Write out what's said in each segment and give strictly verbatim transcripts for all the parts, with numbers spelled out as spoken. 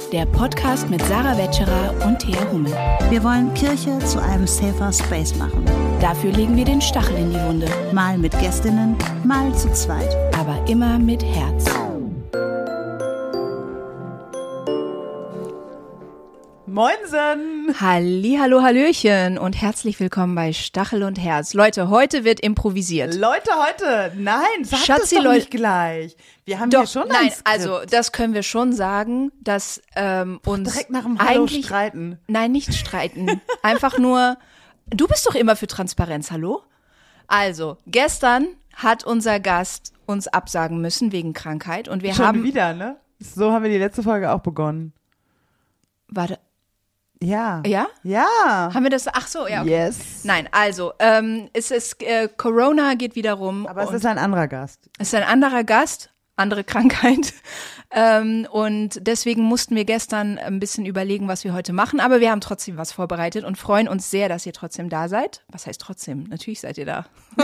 der Podcast mit Sarah Wetscherer und Thea Hummel. Wir wollen Kirche zu einem safer Space machen. Dafür legen wir den Stachel in die Wunde. Mal mit Gästinnen, mal zu zweit. Aber immer mit Herz. Moinsen! Hallihallo, Hallöchen und herzlich willkommen bei Stachel und Herz. Leute, heute wird improvisiert. Leute, heute, nein, sag Schatzi, das doch Leute- nicht gleich. Wir haben Doch, hier schon ein nein, Skript. also das können wir schon sagen, dass ähm, uns direkt nach dem Hallo eigentlich streiten. Nein, nicht streiten. Einfach nur, du bist doch immer für Transparenz, hallo? Also, gestern hat unser Gast uns absagen müssen wegen Krankheit und wir Schon haben wieder, ne? So haben wir die letzte Folge auch begonnen. Warte, Ja. ja? Ja. Haben wir das? Ach so, ja. Okay. Yes. Nein, also, ähm, es ist äh, Corona geht wieder rum. Aber es und ist ein anderer Gast. es ist ein anderer Gast, andere Krankheit. Ähm, und deswegen mussten wir gestern ein bisschen überlegen, was wir heute machen. Aber wir haben trotzdem was vorbereitet und freuen uns sehr, dass ihr trotzdem da seid. Was heißt trotzdem? Natürlich seid ihr da.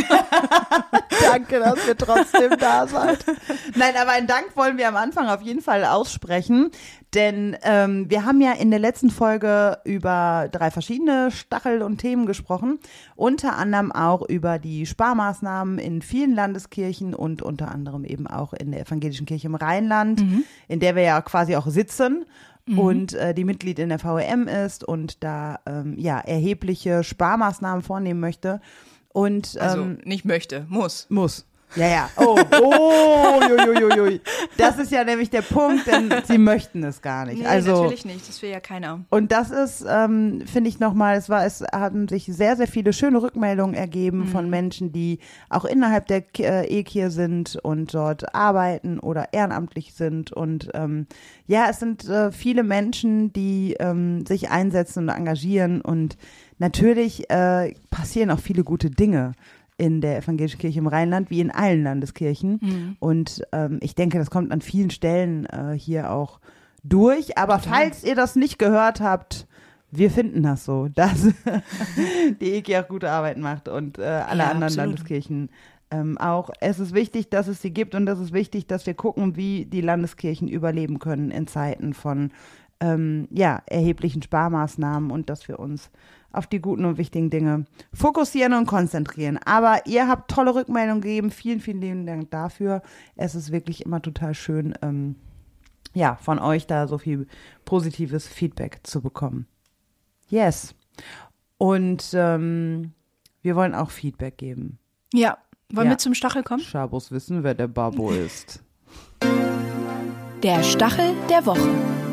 Danke, dass ihr trotzdem da seid. Nein, aber einen Dank wollen wir am Anfang auf jeden Fall aussprechen, denn ähm, wir haben ja in der letzten Folge über drei verschiedene Stachel und Themen gesprochen, unter anderem auch über die Sparmaßnahmen in vielen Landeskirchen und unter anderem eben auch in der Evangelischen Kirche im Rheinland, mhm. in der wir ja quasi auch sitzen. Mhm. Und äh, die Mitglied in der V E M ist und da ähm, ja erhebliche Sparmaßnahmen vornehmen möchte. Und, Also ähm, nicht möchte, muss. muss. Ja, ja. Oh, oh, juiuiuiui. Das ist ja nämlich der Punkt, denn sie möchten es gar nicht. Nee, also, natürlich nicht, das will ja keiner. Und das ist, ähm, finde ich nochmal, es war, es haben sich sehr, sehr viele schöne Rückmeldungen ergeben mhm. von Menschen, die auch innerhalb der äh, E-Kir sind und dort arbeiten oder ehrenamtlich sind. Und ähm, ja, es sind äh, viele Menschen, die ähm, sich einsetzen und engagieren. Und natürlich äh, passieren auch viele gute Dinge in der Evangelischen Kirche im Rheinland, wie in allen Landeskirchen. Mhm. Und ähm, ich denke, das kommt an vielen Stellen äh, hier auch durch. Aber Total. Falls ihr das nicht gehört habt, wir finden das so, dass die E K I auch gute Arbeit macht und äh, alle ja, anderen absolut. Landeskirchen ähm, auch. Es ist wichtig, dass es sie gibt und es ist wichtig, dass wir gucken, wie die Landeskirchen überleben können in Zeiten von ähm, ja, erheblichen Sparmaßnahmen und dass wir uns auf die guten und wichtigen Dinge fokussieren und konzentrieren. Aber ihr habt tolle Rückmeldungen gegeben. Vielen, vielen lieben Dank dafür. Es ist wirklich immer total schön, ähm, ja, von euch da so viel positives Feedback zu bekommen. Yes. Und ähm, wir wollen auch Feedback geben. Ja, wollen Ja. wir zum Stachel kommen? Schabos wissen, wer der Babo ist. Der Stachel der Woche.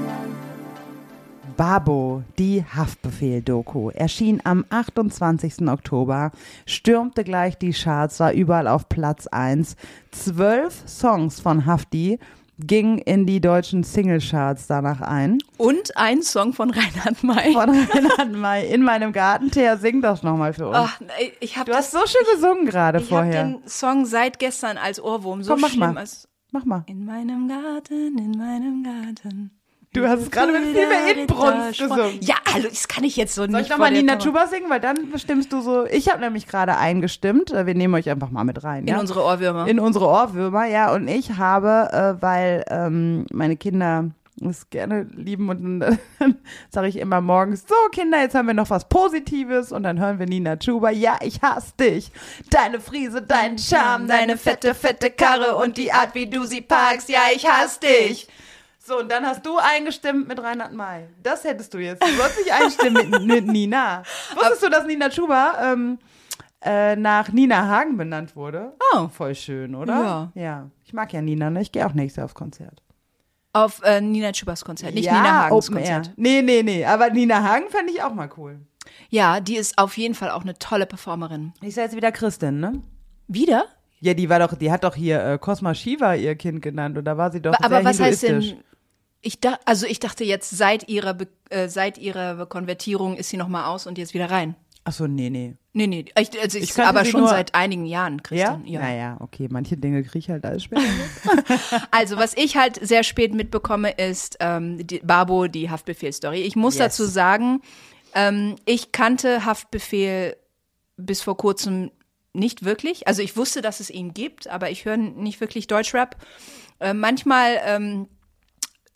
Babo, die Haftbefehl-Doku, erschien am achtundzwanzigsten Oktober, stürmte gleich die Charts, war überall auf Platz eins. Zwölf Songs von Hafti gingen in die deutschen Singlecharts danach ein. Und ein Song von Reinhard May. Von Reinhard May, in meinem Garten. Thea, sing das nochmal für uns. Ach, ich hab du das, hast so schön gesungen gerade ich vorher. Ich habe den Song seit gestern als Ohrwurm. So Komm, mach schlimm mal. als Mach mal. in meinem Garten, in meinem Garten. Du hast es gerade mit viel mehr Inbrunst gesungen. Ja, hallo, das kann ich jetzt so Soll nicht ich nochmal vor der Nina Kamera. Chuba singen? Weil dann bestimmst du so. Ich habe nämlich gerade eingestimmt. Wir nehmen euch einfach mal mit rein. In ja? unsere Ohrwürmer. In unsere Ohrwürmer, ja. Und ich habe, äh, weil ähm, meine Kinder es gerne lieben und dann sage ich immer morgens, so Kinder, jetzt haben wir noch was Positives und dann hören wir Nina Chuba, ja, ich hasse dich, deine Frise, dein Charme, deine fette, fette Karre und die Art, wie du sie parkst, ja, ich hasse dich. So, und dann hast du eingestimmt mit Reinhard May. Das hättest du jetzt. Du sollst nicht einstimmen mit, mit Nina. Wusstest du, dass Nina Chuba ähm, äh, nach Nina Hagen benannt wurde? Oh. Voll schön, oder? Ja. Ja. Ich mag ja Nina, ne? Ich gehe auch nächstes Jahr aufs Konzert. Auf äh, Nina Chubas Konzert, nicht ja, Nina Hagens Open Konzert. Air. Nee, nee, nee. Aber Nina Hagen fände ich auch mal cool. Ja, die ist auf jeden Fall auch eine tolle Performerin. Ich sei jetzt wieder Christin, ne? Wieder? Ja, die war doch, die hat doch hier äh, Cosma Shiva ihr Kind genannt und da war sie doch Aber sehr was heißt hinduistisch. denn, ich da, also ich dachte jetzt, seit ihrer, Be äh, seit ihrer Konvertierung ist sie nochmal aus und jetzt wieder rein. Ach so, nee, nee. Nee, nee, ich, also ich, Ich kannte aber sie schon nur- seit einigen Jahren, Ja? Christian. Ja. Naja, okay, manche Dinge kriege ich halt alles später. Also, was ich halt sehr spät mitbekomme, ist ähm, die, Babo, die Haftbefehl-Story. Ich muss Yes. dazu sagen, ähm, ich kannte Haftbefehl bis vor kurzem nicht wirklich. Also ich wusste, dass es ihn gibt, aber ich höre nicht wirklich Deutschrap. Äh, manchmal ähm,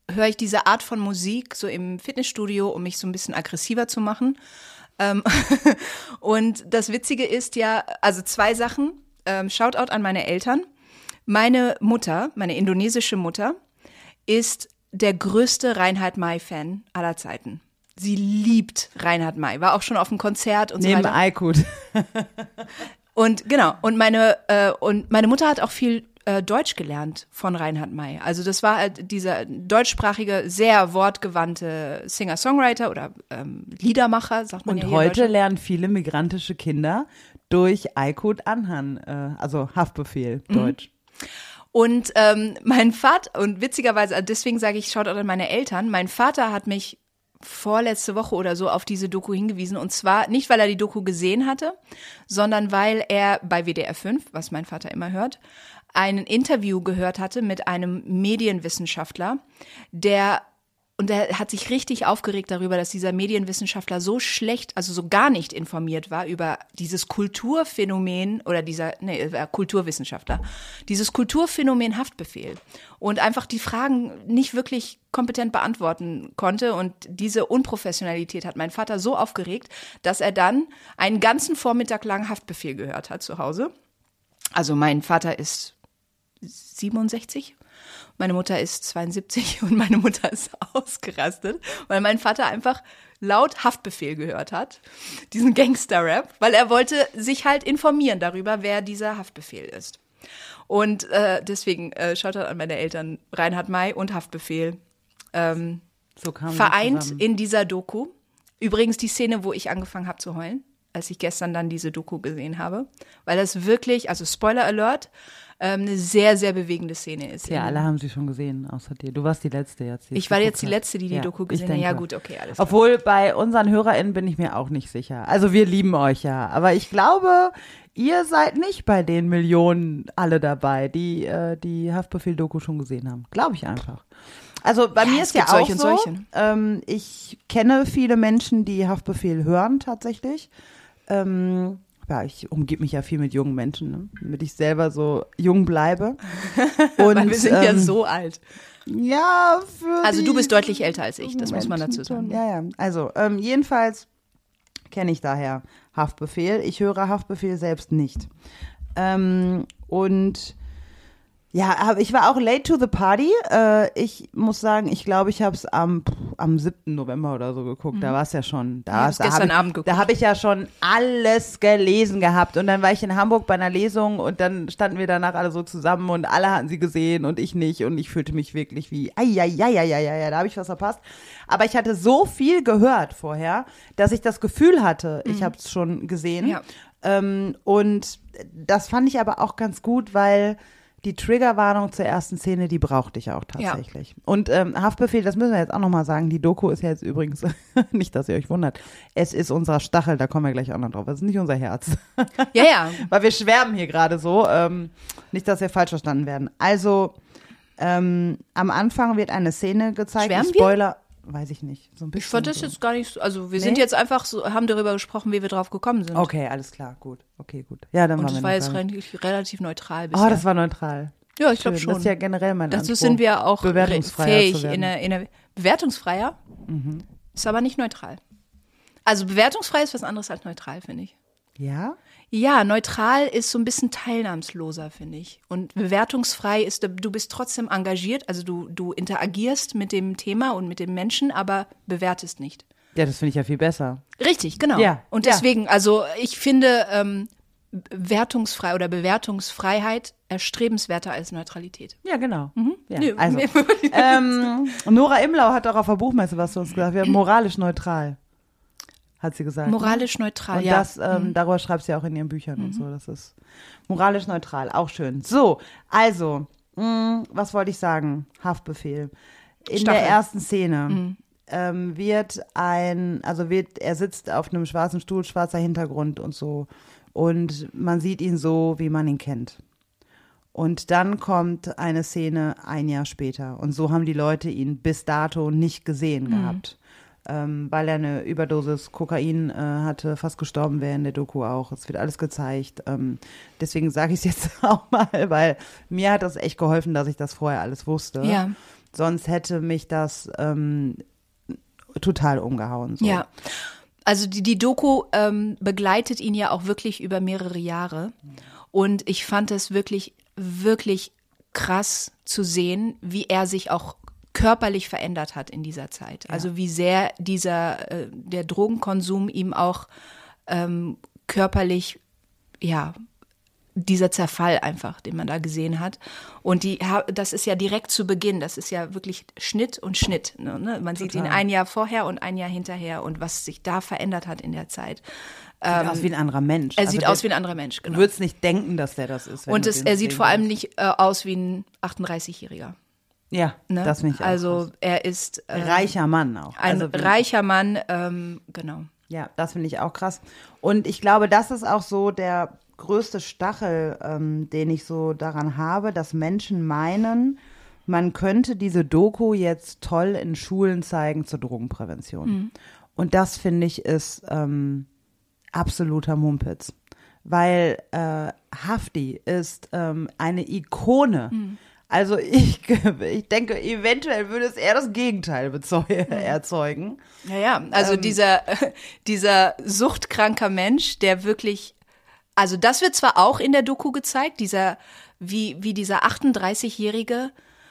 höre ich diese Art von Musik so im Fitnessstudio, um mich so ein bisschen aggressiver zu machen. Ähm und das Witzige ist ja, also zwei Sachen. Ähm, Shoutout an meine Eltern. Meine Mutter, meine indonesische Mutter, ist der größte Reinhard May-Fan aller Zeiten. Sie liebt Reinhard May, war auch schon auf dem Konzert und Neben so weiter. Aykut. Und genau, und meine äh, und meine Mutter hat auch viel äh, Deutsch gelernt von Reinhard May. Also das war halt dieser deutschsprachige, sehr wortgewandte Singer-Songwriter oder ähm, Liedermacher, sagt man Und ja hier in heute Deutschland. lernen viele migrantische Kinder durch Aykut Anhan, äh, also Haftbefehl, Mhm. Deutsch. Und ähm, mein Vater, und witzigerweise, deswegen sage ich, schaut auch an meine Eltern, mein Vater hat mich vorletzte Woche oder so auf diese Doku hingewiesen. Und zwar nicht, weil er die Doku gesehen hatte, sondern weil er bei W D R fünf, was mein Vater immer hört, ein Interview gehört hatte mit einem Medienwissenschaftler, der und er hat sich richtig aufgeregt darüber, dass dieser Medienwissenschaftler so schlecht, also so gar nicht informiert war über dieses Kulturphänomen oder dieser, nee, äh, Kulturwissenschaftler, dieses Kulturphänomen Haftbefehl und einfach die Fragen nicht wirklich kompetent beantworten konnte. Und diese Unprofessionalität hat mein Vater so aufgeregt, dass er dann einen ganzen Vormittag lang Haftbefehl gehört hat zu Hause. Also mein Vater ist siebenundsechzig. Meine Mutter ist zweiundsiebzig und meine Mutter ist ausgerastet, weil mein Vater einfach laut Haftbefehl gehört hat, diesen Gangster-Rap, weil er wollte sich halt informieren darüber, wer dieser Haftbefehl ist. Und äh, deswegen äh, schaut an meine Eltern, Reinhard May und Haftbefehl, ähm, So kam vereint in dieser Doku. Übrigens die Szene, wo ich angefangen habe zu heulen, als ich gestern dann diese Doku gesehen habe, weil das wirklich, also Spoiler Alert, eine sehr, sehr bewegende Szene ist. Ja, alle haben sie schon gesehen, außer dir. Du warst die Letzte jetzt. Die Ich war jetzt die Letzte, die die ja, Doku gesehen hat. Ja gut, okay, alles klar. Obwohl, bei unseren HörerInnen bin ich mir auch nicht sicher. Also wir lieben euch ja. Aber ich glaube, ihr seid nicht bei den Millionen alle dabei, die äh, die Haftbefehl-Doku schon gesehen haben. Glaube ich einfach. Also bei ja, mir ist ja auch so, solche. Ähm, ich kenne viele Menschen, die Haftbefehl hören tatsächlich. Ähm, Ja, ich umgebe mich ja viel mit jungen Menschen, ne? Damit ich selber so jung bleibe. Und, Weil wir sind ähm, ja so alt. Ja, für Also die du bist deutlich älter als ich, das Menschen muss man dazu sagen. Schon. Ja, ja. Also ähm, jedenfalls kenne ich daher Haftbefehl. Ich höre Haftbefehl selbst nicht. Ähm, und ja, ich war auch late to the party. Äh, ich muss sagen, ich glaube, ich habe es am, am siebten November oder so geguckt. Mhm. Da war es ja schon. Da, ich da gestern ich, Abend geguckt. Da habe ich ja schon alles gelesen gehabt. Und dann war ich in Hamburg bei einer Lesung und dann standen wir danach alle so zusammen und alle hatten sie gesehen und ich nicht. Und ich fühlte mich wirklich wie, ai, ai, ai, ai, ai, ai, da habe ich was verpasst. Aber ich hatte so viel gehört vorher, dass ich das Gefühl hatte, mhm. ich habe es schon gesehen. Ja. Ähm, und das fand ich aber auch ganz gut, weil die Triggerwarnung zur ersten Szene, die brauchte ich auch tatsächlich. Ja. Und ähm, Haftbefehl, das müssen wir jetzt auch nochmal sagen, die Doku ist ja jetzt übrigens, nicht, dass ihr euch wundert, es ist unser Stachel, da kommen wir gleich auch noch drauf, es ist nicht unser Herz. Ja, ja. Weil wir schwärmen hier gerade so, ähm, nicht, dass wir falsch verstanden werden. Also, ähm, am Anfang wird eine Szene gezeigt, schwärmen Spoiler, wir? Weiß ich nicht. So ein bisschen ich fand das so. jetzt gar nicht so, also wir nee? sind jetzt einfach so, haben darüber gesprochen, wie wir drauf gekommen sind. Okay, alles klar, gut, okay, gut. Ja, dann Und waren das wir war jetzt dabei. relativ, relativ neutral bisher. Oh, das war neutral. Ja, ich glaube schon. Das ist ja generell mein Dazu Anspruch, sind wir auch bewertungsfreier fähig zu werden. in der, in der bewertungsfreier, Mhm. ist aber nicht neutral. Also bewertungsfrei ist was anderes als neutral, finde ich. Ja? Ja, neutral ist so ein bisschen teilnahmsloser, finde ich. Und bewertungsfrei ist, du bist trotzdem engagiert, also du, du interagierst mit dem Thema und mit dem Menschen, aber bewertest nicht. Ja, das finde ich ja viel besser. Richtig, genau. Ja, und ja. deswegen, also ich finde ähm, wertungsfrei oder Bewertungsfreiheit erstrebenswerter als Neutralität. Ja, genau. Mhm. Ja, Nee, also, mir- ähm, Nora Imlau hat auch auf der Buchmesse was zu uns gesagt. Wir haben moralisch neutral, hat sie gesagt. Moralisch neutral, und ja. das, ähm, Mhm. darüber schreibt sie auch in ihren Büchern und so. Das ist moralisch neutral, auch schön. So, also, mh, was wollte ich sagen? Haftbefehl. In Stachel. der ersten Szene Mhm. ähm, wird ein, also wird, er sitzt auf einem schwarzen Stuhl, schwarzer Hintergrund und so. Und man sieht ihn so, wie man ihn kennt. Und dann kommt eine Szene ein Jahr später. Und so haben die Leute ihn bis dato nicht gesehen Mhm. gehabt. Ähm, weil er eine Überdosis Kokain äh, hatte, fast gestorben wäre in der Doku auch. Es wird alles gezeigt. Ähm, deswegen sage ich es jetzt auch mal, weil mir hat das echt geholfen, dass ich das vorher alles wusste. Ja. sonst hätte mich das ähm, total umgehauen. So. Ja, also die, die Doku ähm, begleitet ihn ja auch wirklich über mehrere Jahre. Und ich fand es wirklich, wirklich krass zu sehen, wie er sich auch körperlich verändert hat in dieser Zeit. Also wie sehr dieser, äh, der Drogenkonsum ihm auch ähm, körperlich, ja, dieser Zerfall einfach, den man da gesehen hat. Und die, das ist ja direkt zu Beginn, das ist ja wirklich Schnitt und Schnitt. Ne? Man Total. Sieht ihn ein Jahr vorher und ein Jahr hinterher und was sich da verändert hat in der Zeit. Sieht ähm, aus wie ein anderer Mensch. Er sieht also aus wie ein anderer Mensch, genau. Du würdest nicht denken, dass der das ist. Wenn und es, er sieht vor allem nicht äh, aus wie ein achtunddreißigjähriger. Ja, ne? Das finde ich auch. Also krass. er ist äh, reicher Mann auch. Ein also, reicher Mann, ähm, genau. Ja, das finde ich auch krass. Und ich glaube, das ist auch so der größte Stachel, ähm, den ich so daran habe, dass Menschen meinen, man könnte diese Doku jetzt toll in Schulen zeigen zur Drogenprävention. Mhm. Und das, finde ich, ist ähm, absoluter Mumpitz. Weil äh, Hafti ist ähm, eine Ikone. Mhm. Also ich, ich denke, eventuell würde es eher das Gegenteil bezeugen, erzeugen. Ja, ja, also ähm, dieser, dieser suchtkranker Mensch, der wirklich, also das wird zwar auch in der Doku gezeigt, dieser, wie, wie dieser achtunddreißigjährige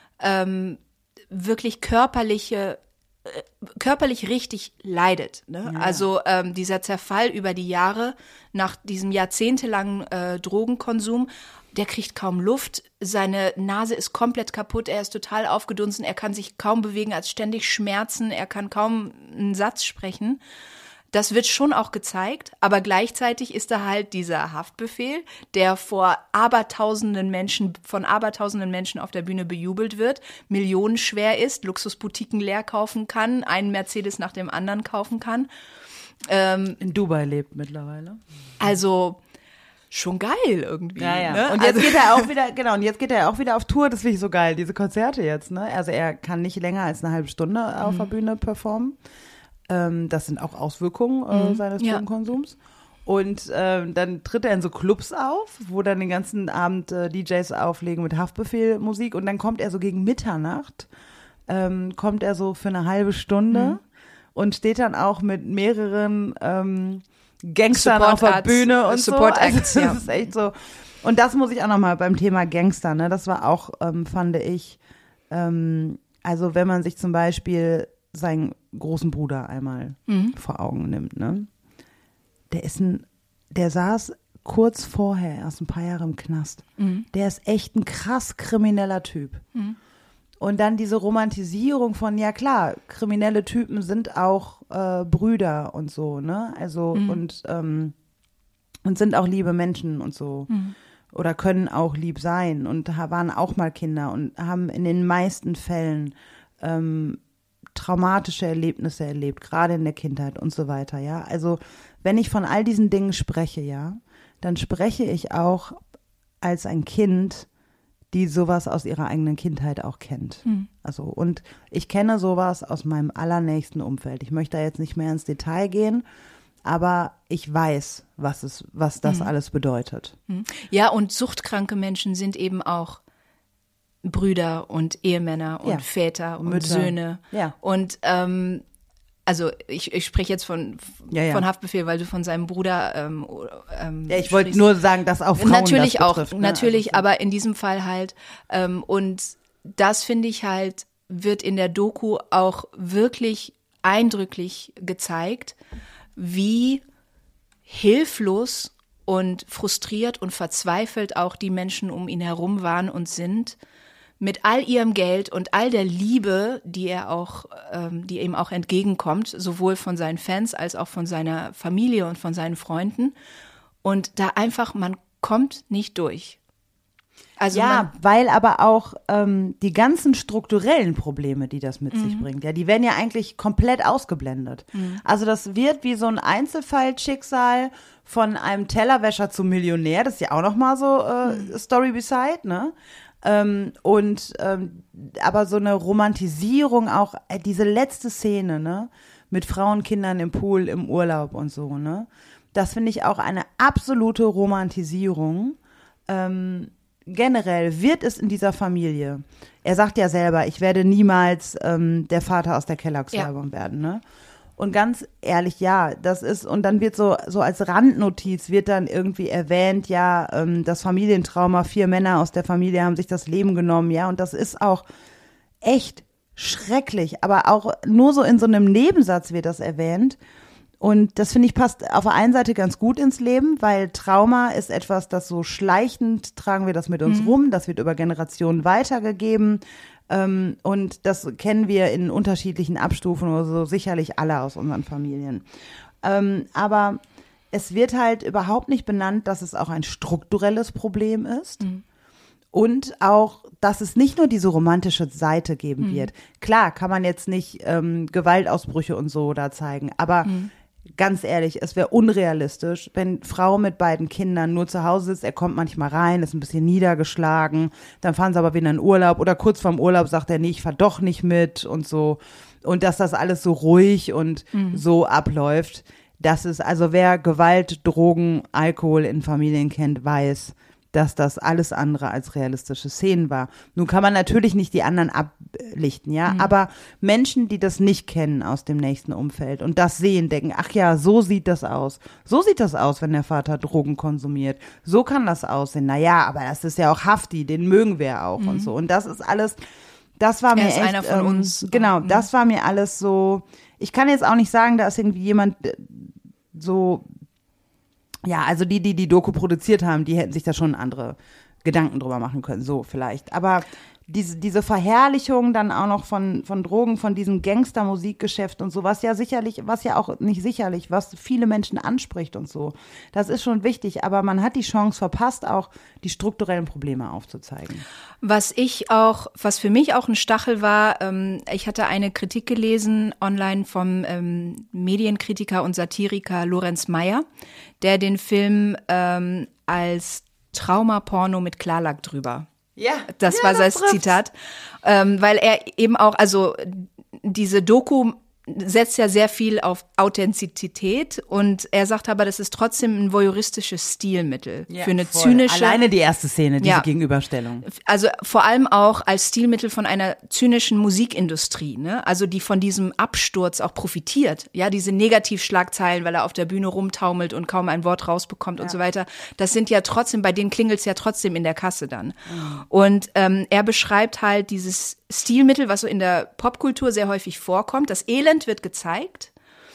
ähm, wirklich körperliche, äh, körperlich richtig leidet. Ne? Ja. Also ähm, dieser Zerfall über die Jahre nach diesem jahrzehntelangen äh, Drogenkonsum, der kriegt kaum Luft, seine Nase ist komplett kaputt, er ist total aufgedunsen, er kann sich kaum bewegen, er hat ständig Schmerzen, er kann kaum einen Satz sprechen. Das wird schon auch gezeigt, aber gleichzeitig ist da halt dieser Haftbefehl, der vor abertausenden Menschen, von abertausenden Menschen auf der Bühne bejubelt wird, millionenschwer ist, Luxusboutiquen leer kaufen kann, einen Mercedes nach dem anderen kaufen kann. Ähm, In Dubai lebt mittlerweile. Also schon geil irgendwie. Ja, ja. Ne? Und jetzt also, geht er auch wieder, genau, und jetzt geht er auch wieder auf Tour, das finde ich so geil, diese Konzerte jetzt, ne? Also er kann nicht länger als eine halbe Stunde auf mhm. der Bühne performen. Ähm, das sind auch Auswirkungen äh, mhm. seines Drogenkonsums. Ja. Und ähm, dann tritt er in so Clubs auf, wo dann den ganzen Abend äh, D Js auflegen mit Haftbefehl-Musik und dann kommt er so gegen Mitternacht, ähm, kommt er so für eine halbe Stunde mhm. und steht dann auch mit mehreren ähm, Gangstern Support auf der Arts, Bühne und Support so. Also, Acts, das ja. ist echt so. Und das muss ich auch nochmal beim Thema Gangster, ne? Das war auch, ähm, fand ich, ähm, also wenn man sich zum Beispiel seinen großen Bruder einmal mhm. vor Augen nimmt, ne? Der ist ein, der saß kurz vorher erst ein paar Jahre im Knast. Mhm. Der ist echt ein krass krimineller Typ. Mhm. Und dann diese Romantisierung von, ja klar, kriminelle Typen sind auch äh, Brüder und so, ne? Also mhm. und ähm, und sind auch liebe Menschen und so. Mhm. Oder können auch lieb sein und waren auch mal Kinder und haben in den meisten Fällen ähm, traumatische Erlebnisse erlebt, gerade in der Kindheit und so weiter, ja. Also wenn ich von all diesen Dingen spreche, ja, dann spreche ich auch als ein Kind, die sowas aus ihrer eigenen Kindheit auch kennt. Mhm. Also, und ich kenne sowas aus meinem allernächsten Umfeld. Ich möchte da jetzt nicht mehr ins Detail gehen, aber ich weiß, was es, was das mhm. alles bedeutet. Ja, und suchtkranke Menschen sind eben auch Brüder und Ehemänner und ja. Väter und Mütter. Söhne. Ja. Und ähm, also ich, ich spreche jetzt von, ja, ja. von Haftbefehl, weil du von seinem Bruder ähm, ähm, ja, ich wollte nur sagen, dass auch Frauen natürlich das betrifft. Auch, ne? natürlich, also so. Aber in diesem Fall halt. Ähm, und das finde ich halt, wird in der Doku auch wirklich eindrücklich gezeigt, wie hilflos und frustriert und verzweifelt auch die Menschen um ihn herum waren und sind, mit all ihrem Geld und all der Liebe, die er auch, ähm, die ihm auch entgegenkommt, sowohl von seinen Fans als auch von seiner Familie und von seinen Freunden. Und da einfach, man kommt nicht durch. Also ja, man, weil aber auch ähm, die ganzen strukturellen Probleme, die das mit mhm. sich bringt, ja, die werden ja eigentlich komplett ausgeblendet. Mhm. Also das wird wie so ein Einzelfallschicksal von einem Tellerwäscher zum Millionär, das ist ja auch noch mal so äh, mhm. Story beside, ne? Ähm, und ähm, aber so eine Romantisierung auch, äh, diese letzte Szene, ne, mit Frauen, Kindern im Pool, im Urlaub und so, ne, das finde ich auch eine absolute Romantisierung, ähm, generell wird es in dieser Familie, er sagt ja selber, ich werde niemals ähm, der Vater aus der Kelloggs-Werbung ja. werden, ne? Und ganz ehrlich, ja, das ist, und dann wird so, so als Randnotiz wird dann irgendwie erwähnt, ja, ähm, das Familientrauma, vier Männer aus der Familie haben sich das Leben genommen, ja, und das ist auch echt schrecklich, aber auch nur so in so einem Nebensatz wird das erwähnt. Und das, finde ich, passt auf der einen Seite ganz gut ins Leben, weil Trauma ist etwas, das so schleichend tragen wir das mit uns mhm. rum, das wird über Generationen weitergegeben. Ähm, und das kennen wir in unterschiedlichen Abstufungen oder so sicherlich alle aus unseren Familien. Ähm, aber es wird halt überhaupt nicht benannt, dass es auch ein strukturelles Problem ist. Mhm. Und auch, dass es nicht nur diese romantische Seite geben mhm. wird. Klar, kann man jetzt nicht ähm, Gewaltausbrüche und so da zeigen, aber mhm. ganz ehrlich, es wäre unrealistisch, wenn Frau mit beiden Kindern nur zu Hause sitzt, er kommt manchmal rein, ist ein bisschen niedergeschlagen, dann fahren sie aber wieder in Urlaub oder kurz vorm Urlaub sagt er, nee, ich fahr doch nicht mit und so. Und dass das alles so ruhig und mhm. so abläuft, das ist, also wer Gewalt, Drogen, Alkohol in Familien kennt, weiß, dass das alles andere als realistische Szenen war. Nun kann man natürlich nicht die anderen ablichten, ja, mhm. aber Menschen, die das nicht kennen aus dem nächsten Umfeld und das sehen, denken, ach ja, so sieht das aus. So sieht das aus, wenn der Vater Drogen konsumiert. So kann das aussehen. Naja, aber das ist ja auch Hafti, den mögen wir auch mhm. und so. Und das ist alles, das war er mir ist echt, einer von ähm, uns. Genau, mhm. das war mir alles so, ich kann jetzt auch nicht sagen, da ist irgendwie jemand so, ja, also die, die die Doku produziert haben, die hätten sich da schon andere Gedanken drüber machen können, so vielleicht. Aber diese, diese Verherrlichung dann auch noch von, von Drogen, von diesem Gangster-Musikgeschäft und so, was ja sicherlich, was ja auch nicht sicherlich, was viele Menschen anspricht und so, das ist schon wichtig. Aber man hat die Chance verpasst, auch die strukturellen Probleme aufzuzeigen. Was ich auch, was für mich auch ein Stachel war, ähm, ich hatte eine Kritik gelesen online vom ähm, Medienkritiker und Satiriker Lorenz Meyer, der den Film ähm, als Traumaporno mit Klarlack drüber. Ja, das ja, war sein Zitat, ähm, weil er eben auch, also diese Doku setzt ja sehr viel auf Authentizität und er sagt aber, das ist trotzdem ein voyeuristisches Stilmittel ja, für eine voll. zynische. Alleine die erste Szene, diese ja, Gegenüberstellung. Also vor allem auch als Stilmittel von einer zynischen Musikindustrie, ne? Also die von diesem Absturz auch profitiert. Ja, diese Negativschlagzeilen, weil er auf der Bühne rumtaumelt und kaum ein Wort rausbekommt ja. und so weiter. Das sind ja trotzdem, bei denen klingelt's ja trotzdem in der Kasse dann. Mhm. Und ähm, er beschreibt halt dieses Stilmittel, was so in der Popkultur sehr häufig vorkommt. Das Elend wird gezeigt,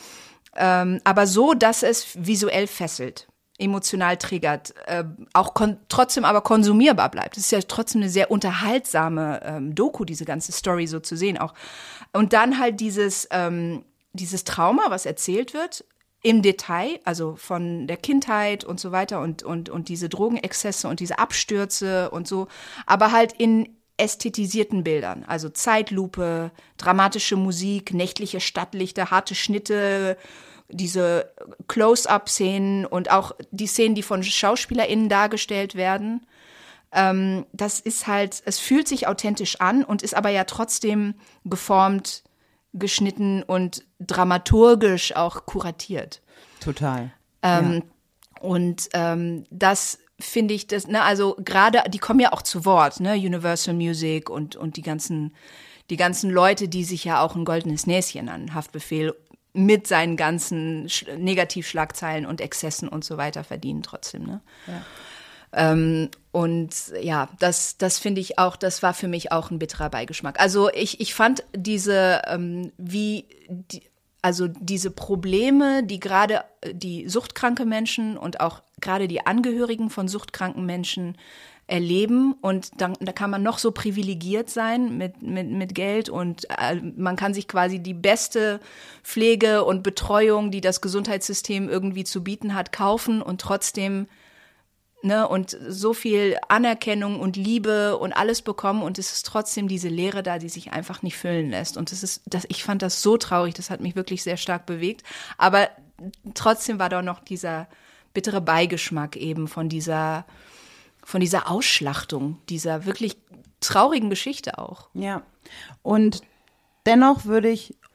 ähm, aber so, dass es visuell fesselt, emotional triggert, äh, auch kon- trotzdem aber konsumierbar bleibt. Es ist ja trotzdem eine sehr unterhaltsame ähm, Doku, diese ganze Story so zu sehen auch. Und dann halt dieses, ähm, dieses Trauma, was erzählt wird, im Detail, also von der Kindheit und so weiter und, und, und diese Drogenexzesse und diese Abstürze und so, aber halt in ästhetisierten Bildern, also Zeitlupe, dramatische Musik, nächtliche Stadtlichter, harte Schnitte, diese Close-up-Szenen und auch die Szenen, die von SchauspielerInnen dargestellt werden. Ähm, das ist halt, es fühlt sich authentisch an und ist aber ja trotzdem geformt, geschnitten und dramaturgisch auch kuratiert. Total. Ähm, ja. Und ähm, das finde ich das, ne, also gerade, die kommen ja auch zu Wort, ne, Universal Music und, und die ganzen, die ganzen Leute, die sich ja auch ein goldenes Näschen an Haftbefehl mit seinen ganzen Sch- Negativschlagzeilen und Exzessen und so weiter verdienen trotzdem, ne. Ja. Ähm, und ja, das, das finde ich auch, das war für mich auch ein bitterer Beigeschmack. Also ich, ich fand diese, ähm, wie, die, also diese Probleme, die gerade die suchtkranke Menschen und auch gerade die Angehörigen von suchtkranken Menschen erleben und dann, da kann man noch so privilegiert sein mit, mit, mit Geld und äh, man kann sich quasi die beste Pflege und Betreuung, die das Gesundheitssystem irgendwie zu bieten hat, kaufen und trotzdem ne, und so viel Anerkennung und Liebe und alles bekommen und es ist trotzdem diese Leere da, die sich einfach nicht füllen lässt. Und das ist, das, ich fand das so traurig, das hat mich wirklich sehr stark bewegt. Aber trotzdem war da noch dieser bittere Beigeschmack eben von dieser, von dieser Ausschlachtung, dieser wirklich traurigen Geschichte auch. Ja, und dennoch würde ich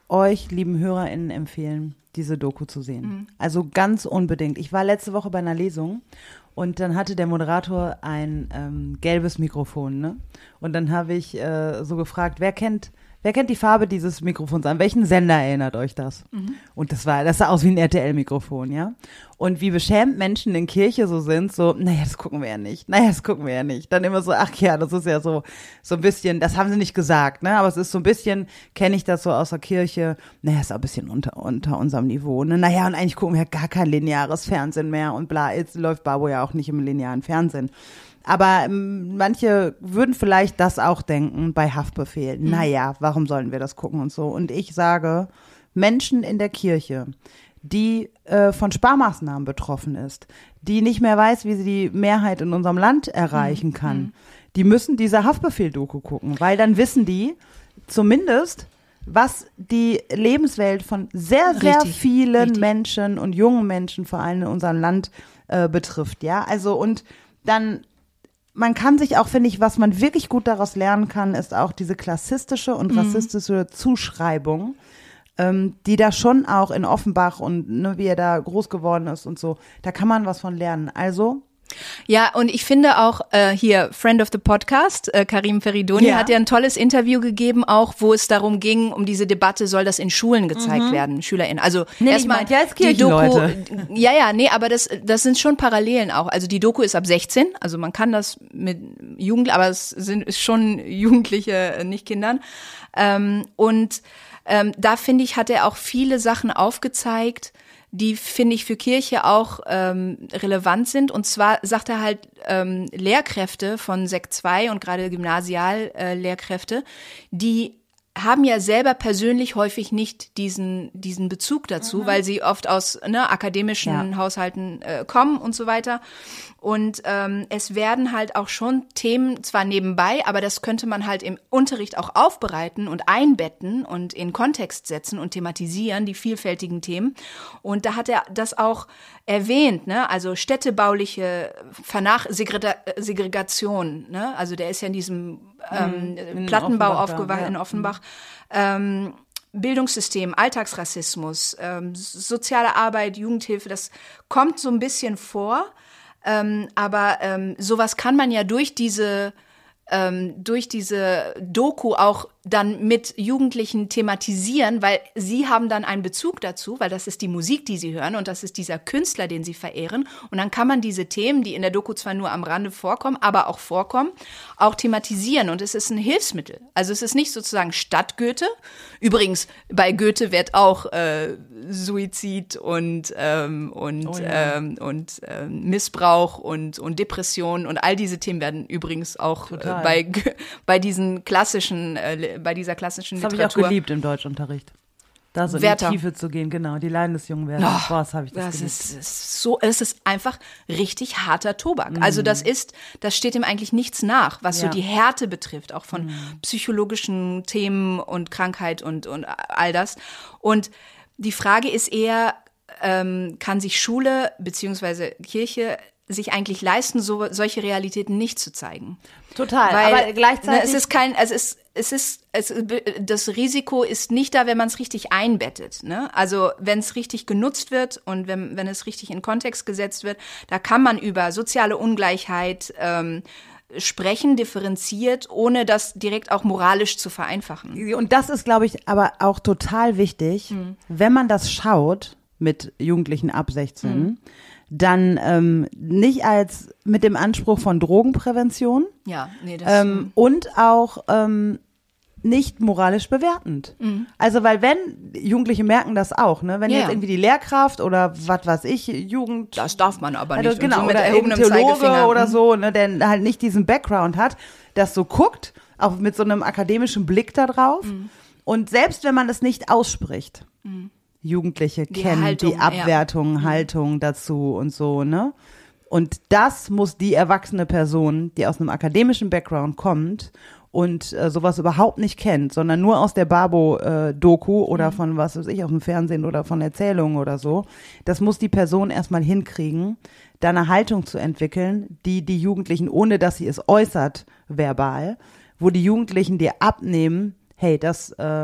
euch, lieben HörerInnen, empfehlen, diese Doku zu sehen. Mhm. Also ganz unbedingt. Ich war letzte Woche bei einer Lesung und dann hatte der Moderator ein ähm, gelbes Mikrofon, ne? Und dann habe ich äh, so gefragt, wer kennt Wer kennt die Farbe dieses Mikrofons an? Welchen Sender erinnert euch das? Mhm. Und das war, das sah aus wie ein R T L-Mikrofon, ja? Und wie beschämt Menschen in Kirche so sind, so, naja, das gucken wir ja nicht. Naja, das gucken wir ja nicht. Dann immer so, ach ja, das ist ja so, so ein bisschen, das haben sie nicht gesagt, ne? Aber es ist so ein bisschen, kenne ich das so aus der Kirche, naja, ist auch ein bisschen unter, unter unserem Niveau, ne? Naja, und eigentlich gucken wir ja gar kein lineares Fernsehen mehr und bla, jetzt läuft Babo ja auch nicht im linearen Fernsehen. Aber ähm, manche würden vielleicht das auch denken bei Haftbefehl. Mhm. Naja, warum sollen wir das gucken und so? Und ich sage, Menschen in der Kirche, die äh, von Sparmaßnahmen betroffen ist, die nicht mehr weiß, wie sie die Mehrheit in unserem Land erreichen kann, mhm. die müssen diese Haftbefehl-Doku gucken, weil dann wissen die zumindest, was die Lebenswelt von sehr, sehr richtig, vielen richtig. Menschen und jungen Menschen, vor allem in unserem Land, äh, betrifft. Ja, also und dann man kann sich auch, finde ich, was man wirklich gut daraus lernen kann, ist auch diese klassistische und mhm. rassistische Zuschreibung, ähm, die da schon auch in Offenbach und ne, wie er da groß geworden ist und so, da kann man was von lernen. Also ja, und ich finde auch äh, hier, Friend of the Podcast, äh, Karim Feridoni, ja. hat ja ein tolles Interview gegeben, auch wo es darum ging, um diese Debatte, soll das in Schulen gezeigt mhm. werden, SchülerInnen. Also nee, erstmal ja als die Doku, Leute. ja, ja, nee, aber das das sind schon Parallelen auch. Also die Doku ist ab sechzehn, also man kann das mit Jugendlichen, aber es sind ist schon Jugendliche, nicht Kindern. Ähm, und ähm, da finde ich, hat er auch viele Sachen aufgezeigt, die, finde ich, für Kirche auch ähm, relevant sind. Und zwar sagt er halt, ähm, Lehrkräfte von Sek zwei und gerade Gymnasiallehrkräfte, äh, die haben ja selber persönlich häufig nicht diesen diesen Bezug dazu, mhm. weil sie oft aus ne, akademischen ja. Haushalten äh, kommen und so weiter. Und ähm, es werden halt auch schon Themen zwar nebenbei, aber das könnte man halt im Unterricht auch aufbereiten und einbetten und in Kontext setzen und thematisieren, die vielfältigen Themen. Und da hat er das auch erwähnt, ne? Also städtebauliche Vernach- Segrega- Segregation, ne? Also der ist ja in diesem ähm, in Plattenbau aufgewachsen ja. in Offenbach. Ähm, Bildungssystem, Alltagsrassismus, ähm, soziale Arbeit, Jugendhilfe, das kommt so ein bisschen vor. Ähm, aber ähm, sowas kann man ja durch diese ähm, durch diese Doku auch dann mit Jugendlichen thematisieren, weil sie haben dann einen Bezug dazu, weil das ist die Musik, die sie hören und das ist dieser Künstler, den sie verehren. Und dann kann man diese Themen, die in der Doku zwar nur am Rande vorkommen, aber auch vorkommen, auch thematisieren. Und es ist ein Hilfsmittel. Also es ist nicht sozusagen statt Goethe. Übrigens, bei Goethe wird auch äh, Suizid und ähm, und oh ja. ähm, und äh, Missbrauch und und Depression und all diese Themen werden übrigens auch äh, bei bei diesen klassischen äh, bei dieser klassischen das Literatur. Das habe ich auch geliebt im Deutschunterricht. Da so Werther. in die Tiefe zu gehen, genau, die Leiden des jungen Werther. Oh, Boah, das habe ich das, das geliebt. ist, ist so, es ist einfach richtig harter Tobak. Mm. Also das ist, das steht ihm eigentlich nichts nach, was ja. so die Härte betrifft, auch von mm. psychologischen Themen und Krankheit und und all das. Und die Frage ist eher, ähm, kann sich Schule beziehungsweise Kirche sich eigentlich leisten, so solche Realitäten nicht zu zeigen? Total, Weil, aber gleichzeitig ne, es ist kein, also es es ist es, das Risiko ist nicht da, wenn man es richtig einbettet, ne? Also wenn es richtig genutzt wird und wenn wenn es richtig in Kontext gesetzt wird, da kann man über soziale Ungleichheit ähm, sprechen, differenziert, ohne das direkt auch moralisch zu vereinfachen. Und das ist, glaube ich, aber auch total wichtig, mhm. wenn man das schaut mit Jugendlichen ab sechzehn, mhm. dann ähm, nicht als mit dem Anspruch von Drogenprävention ja, nee, das ähm, und auch ähm, nicht moralisch bewertend. Mhm. Also weil wenn, Jugendliche merken das auch, ne? Wenn ja. jetzt irgendwie die Lehrkraft oder was weiß ich, Jugend... Das darf man aber nicht. Also, genau, so mit oder erhobenem Theologe Zeigefinger. oder so, ne, der halt nicht diesen Background hat, das so guckt, auch mit so einem akademischen Blick da drauf. Mhm. Und selbst wenn man es nicht ausspricht, mhm. Jugendliche die kennen Haltung, die Abwertung, ja. Haltung dazu und so, ne? Und das muss die erwachsene Person, die aus einem akademischen Background kommt und äh, sowas überhaupt nicht kennt, sondern nur aus der Babo-Doku äh, oder mhm. von was weiß ich, aus dem Fernsehen oder von Erzählungen oder so, das muss die Person erstmal hinkriegen, da eine Haltung zu entwickeln, die die Jugendlichen, ohne dass sie es äußert, verbal, wo die Jugendlichen dir abnehmen, hey, das, äh,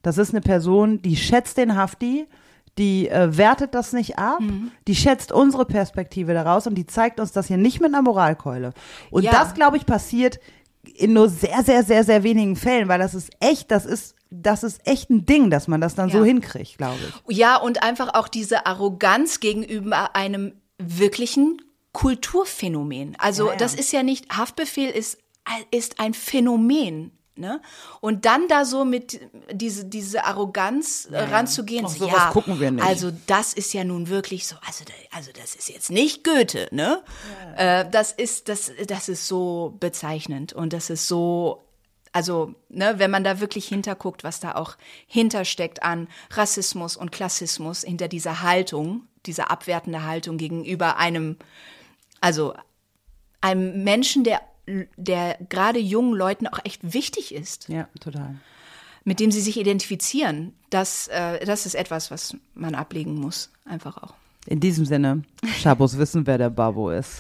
Das ist eine Person, die schätzt den Hafti, die äh, wertet das nicht ab, mhm. die schätzt unsere Perspektive daraus und die zeigt uns das hier nicht mit einer Moralkeule. Und ja. das, glaube ich, passiert in nur sehr, sehr, sehr, sehr wenigen Fällen, weil das ist echt, das ist Das ist echt ein Ding, dass man das dann ja. so hinkriegt, glaube ich. Ja, und einfach auch diese Arroganz gegenüber einem wirklichen Kulturphänomen. Also ja, ja. das ist ja nicht, Haftbefehl ist, ist ein Phänomen. Ne? Und dann da so mit diese, diese Arroganz ja, ranzugehen, ja. so, sowas ja, gucken wir nicht. Also das ist ja nun wirklich so, also, also das ist jetzt nicht Goethe, ne? Ja. Äh, das ist, das, das ist so bezeichnend und das ist so, also, ne, wenn man da wirklich hinterguckt, was da auch hintersteckt an Rassismus und Klassismus, hinter dieser Haltung, dieser abwertende Haltung gegenüber einem, also einem Menschen, der der gerade jungen Leuten auch echt wichtig ist. Ja, total. Mit dem sie sich identifizieren. Das, äh, das ist etwas, was man ablegen muss, einfach auch. In diesem Sinne, Schabos wissen, wer der Babbo ist.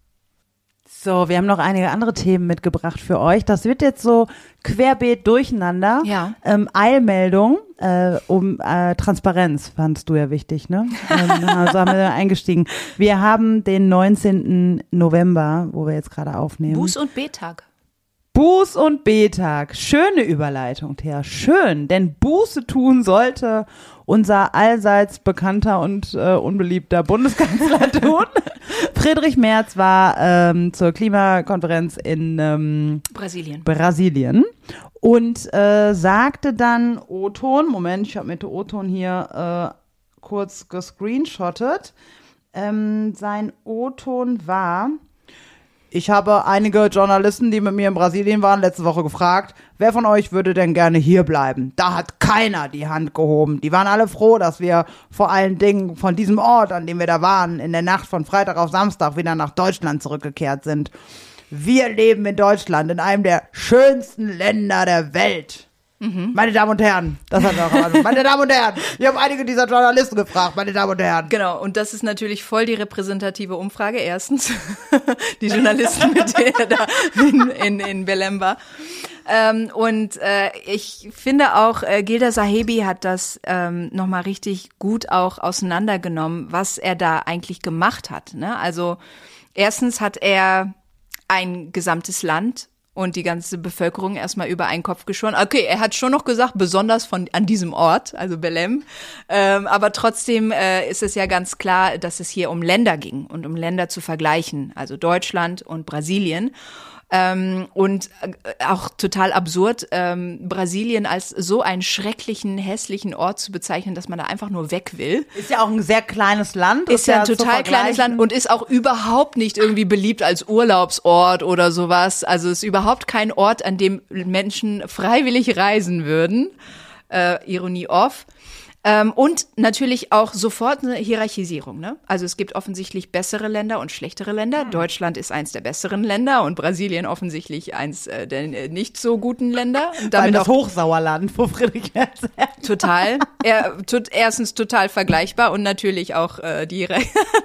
So, wir haben noch einige andere Themen mitgebracht für euch. Das wird jetzt so querbeet durcheinander. Ja. Ähm, Eilmeldung äh, um äh, Transparenz fandst du ja wichtig, ne? ähm, also haben wir eingestiegen. Wir haben den neunzehnten November, wo wir jetzt gerade aufnehmen. Buß- und B-Tag. Buß- und B-Tag. Schöne Überleitung, Thea. Schön, denn Buße tun sollte unser allseits bekannter und äh, unbeliebter Bundeskanzler tun. Friedrich Merz war ähm, zur Klimakonferenz in ähm, Brasilien. Brasilien und äh, sagte dann O-Ton, Moment, ich habe mit dem O-Ton hier äh, kurz gescreenshottet. Ähm, sein O-Ton war: Ich habe einige Journalisten, die mit mir in Brasilien waren, letzte Woche gefragt, wer von euch würde denn gerne hier bleiben? Da hat keiner die Hand gehoben. Die waren alle froh, dass wir vor allen Dingen von diesem Ort, an dem wir da waren, in der Nacht von Freitag auf Samstag wieder nach Deutschland zurückgekehrt sind. Wir leben in Deutschland, in einem der schönsten Länder der Welt. Mhm. Meine Damen und Herren, das hat er auch also, meine Damen und Herren, ich habe einige dieser Journalisten gefragt, meine Damen und Herren. Genau, und das ist natürlich voll die repräsentative Umfrage, erstens. Die Journalisten, mit denen er da in, in, in Belém war. Ähm, und äh, ich finde auch, äh, Gilda Sahebi hat das ähm, nochmal richtig gut auch auseinandergenommen, was er da eigentlich gemacht hat. Ne? Also erstens hat er ein gesamtes Land und die ganze Bevölkerung erstmal über einen Kopf geschoren. Okay, er hat schon noch gesagt, besonders von an diesem Ort, also Belém. Ähm, aber trotzdem äh, ist es ja ganz klar, dass es hier um Länder ging und um Länder zu vergleichen, also Deutschland und Brasilien. Ähm, und äh, auch total absurd, ähm, Brasilien als so einen schrecklichen, hässlichen Ort zu bezeichnen, dass man da einfach nur weg will. Ist ja auch ein sehr kleines Land. Ist ja ein total kleines Land und ist auch überhaupt nicht irgendwie beliebt als Urlaubsort oder sowas. Also ist überhaupt kein Ort, an dem Menschen freiwillig reisen würden. Äh, Ironie off. Ähm, und natürlich auch sofort eine Hierarchisierung, ne? Also es gibt offensichtlich bessere Länder und schlechtere Länder. Hm. Deutschland ist eins der besseren Länder und Brasilien offensichtlich eins äh, der nicht so guten Länder. Und damit das auch Hochsauerland, wo Friedrich Merz sagt. Total. Er, tut, erstens total vergleichbar und natürlich auch äh, die da,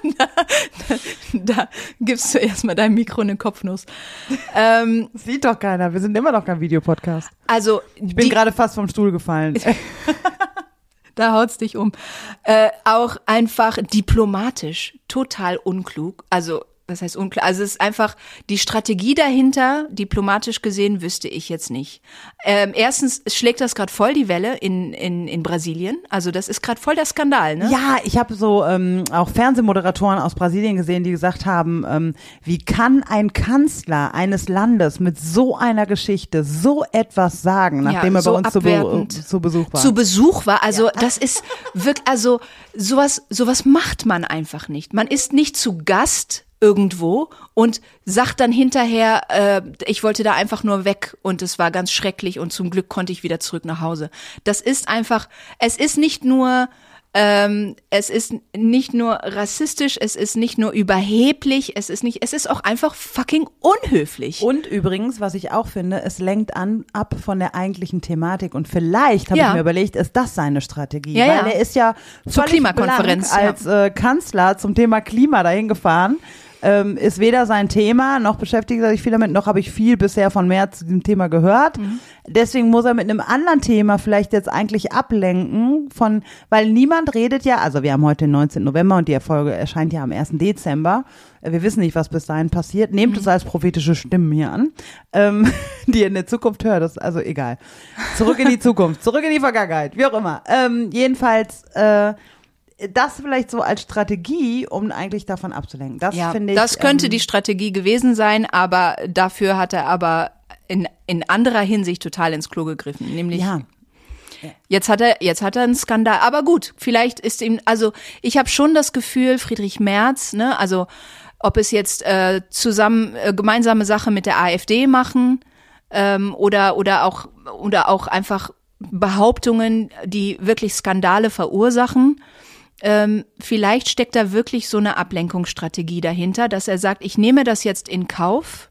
da gibst du erstmal deinem Mikro eine Kopfnuss. Ähm, das sieht doch keiner. Wir sind immer noch kein Videopodcast. Also ich bin gerade fast vom Stuhl gefallen. Da haut's dich um. Äh, auch einfach diplomatisch, total unklug. Also, was heißt unklar? Also es ist einfach die Strategie dahinter, diplomatisch gesehen, wüsste ich jetzt nicht. Ähm, erstens schlägt das gerade voll die Welle in in in Brasilien. Also das ist gerade voll der Skandal, ne? Ja, ich habe so ähm, auch Fernsehmoderatoren aus Brasilien gesehen, die gesagt haben, ähm, wie kann ein Kanzler eines Landes mit so einer Geschichte so etwas sagen, nachdem ja, so er bei uns zu, Be- zu Besuch war? Zu Besuch war, also ja. Das ist wirklich, also sowas sowas macht man einfach nicht. Man ist nicht zu Gast irgendwo und sagt dann hinterher, äh, ich wollte da einfach nur weg und es war ganz schrecklich und zum Glück konnte ich wieder zurück nach Hause. Das ist einfach, es ist nicht nur, ähm, es ist nicht nur rassistisch, es ist nicht nur überheblich, es ist nicht, es ist auch einfach fucking unhöflich. Und übrigens, was ich auch finde, es lenkt an ab von der eigentlichen Thematik und vielleicht habe ja. ich mir überlegt, ist das seine Strategie, ja, weil ja. er ist ja zur Klimakonferenz als äh, Kanzler zum Thema Klima dahin gefahren. ähm, ist weder sein Thema, noch beschäftigt er sich viel damit, noch habe ich viel bisher von Merz zu diesem Thema gehört. Mhm. Deswegen muss er mit einem anderen Thema vielleicht jetzt eigentlich ablenken von, weil niemand redet ja, also wir haben heute den neunzehnten November und die Folge erscheint ja am ersten Dezember. Wir wissen nicht, was bis dahin passiert. Nehmt mhm. es als prophetische Stimmen hier an, ähm, die ihr in der Zukunft hört. Das ist also egal. Zurück in die Zukunft, zurück in die Vergangenheit, wie auch immer. Ähm, jedenfalls, äh, das vielleicht so als Strategie, um eigentlich davon abzulenken. Das ja, finde ich. Das könnte ähm, die Strategie gewesen sein, aber dafür hat er aber in, in anderer Hinsicht total ins Klo gegriffen. Nämlich, ja. Jetzt hat er, jetzt hat er einen Skandal. Aber gut, vielleicht ist ihm, also ich habe schon das Gefühl, Friedrich Merz, ne, also ob es jetzt äh, zusammen äh, gemeinsame Sache mit der AfD machen ähm, oder oder auch oder auch einfach Behauptungen, die wirklich Skandale verursachen. Ähm, vielleicht steckt da wirklich so eine Ablenkungsstrategie dahinter, dass er sagt, ich nehme das jetzt in Kauf,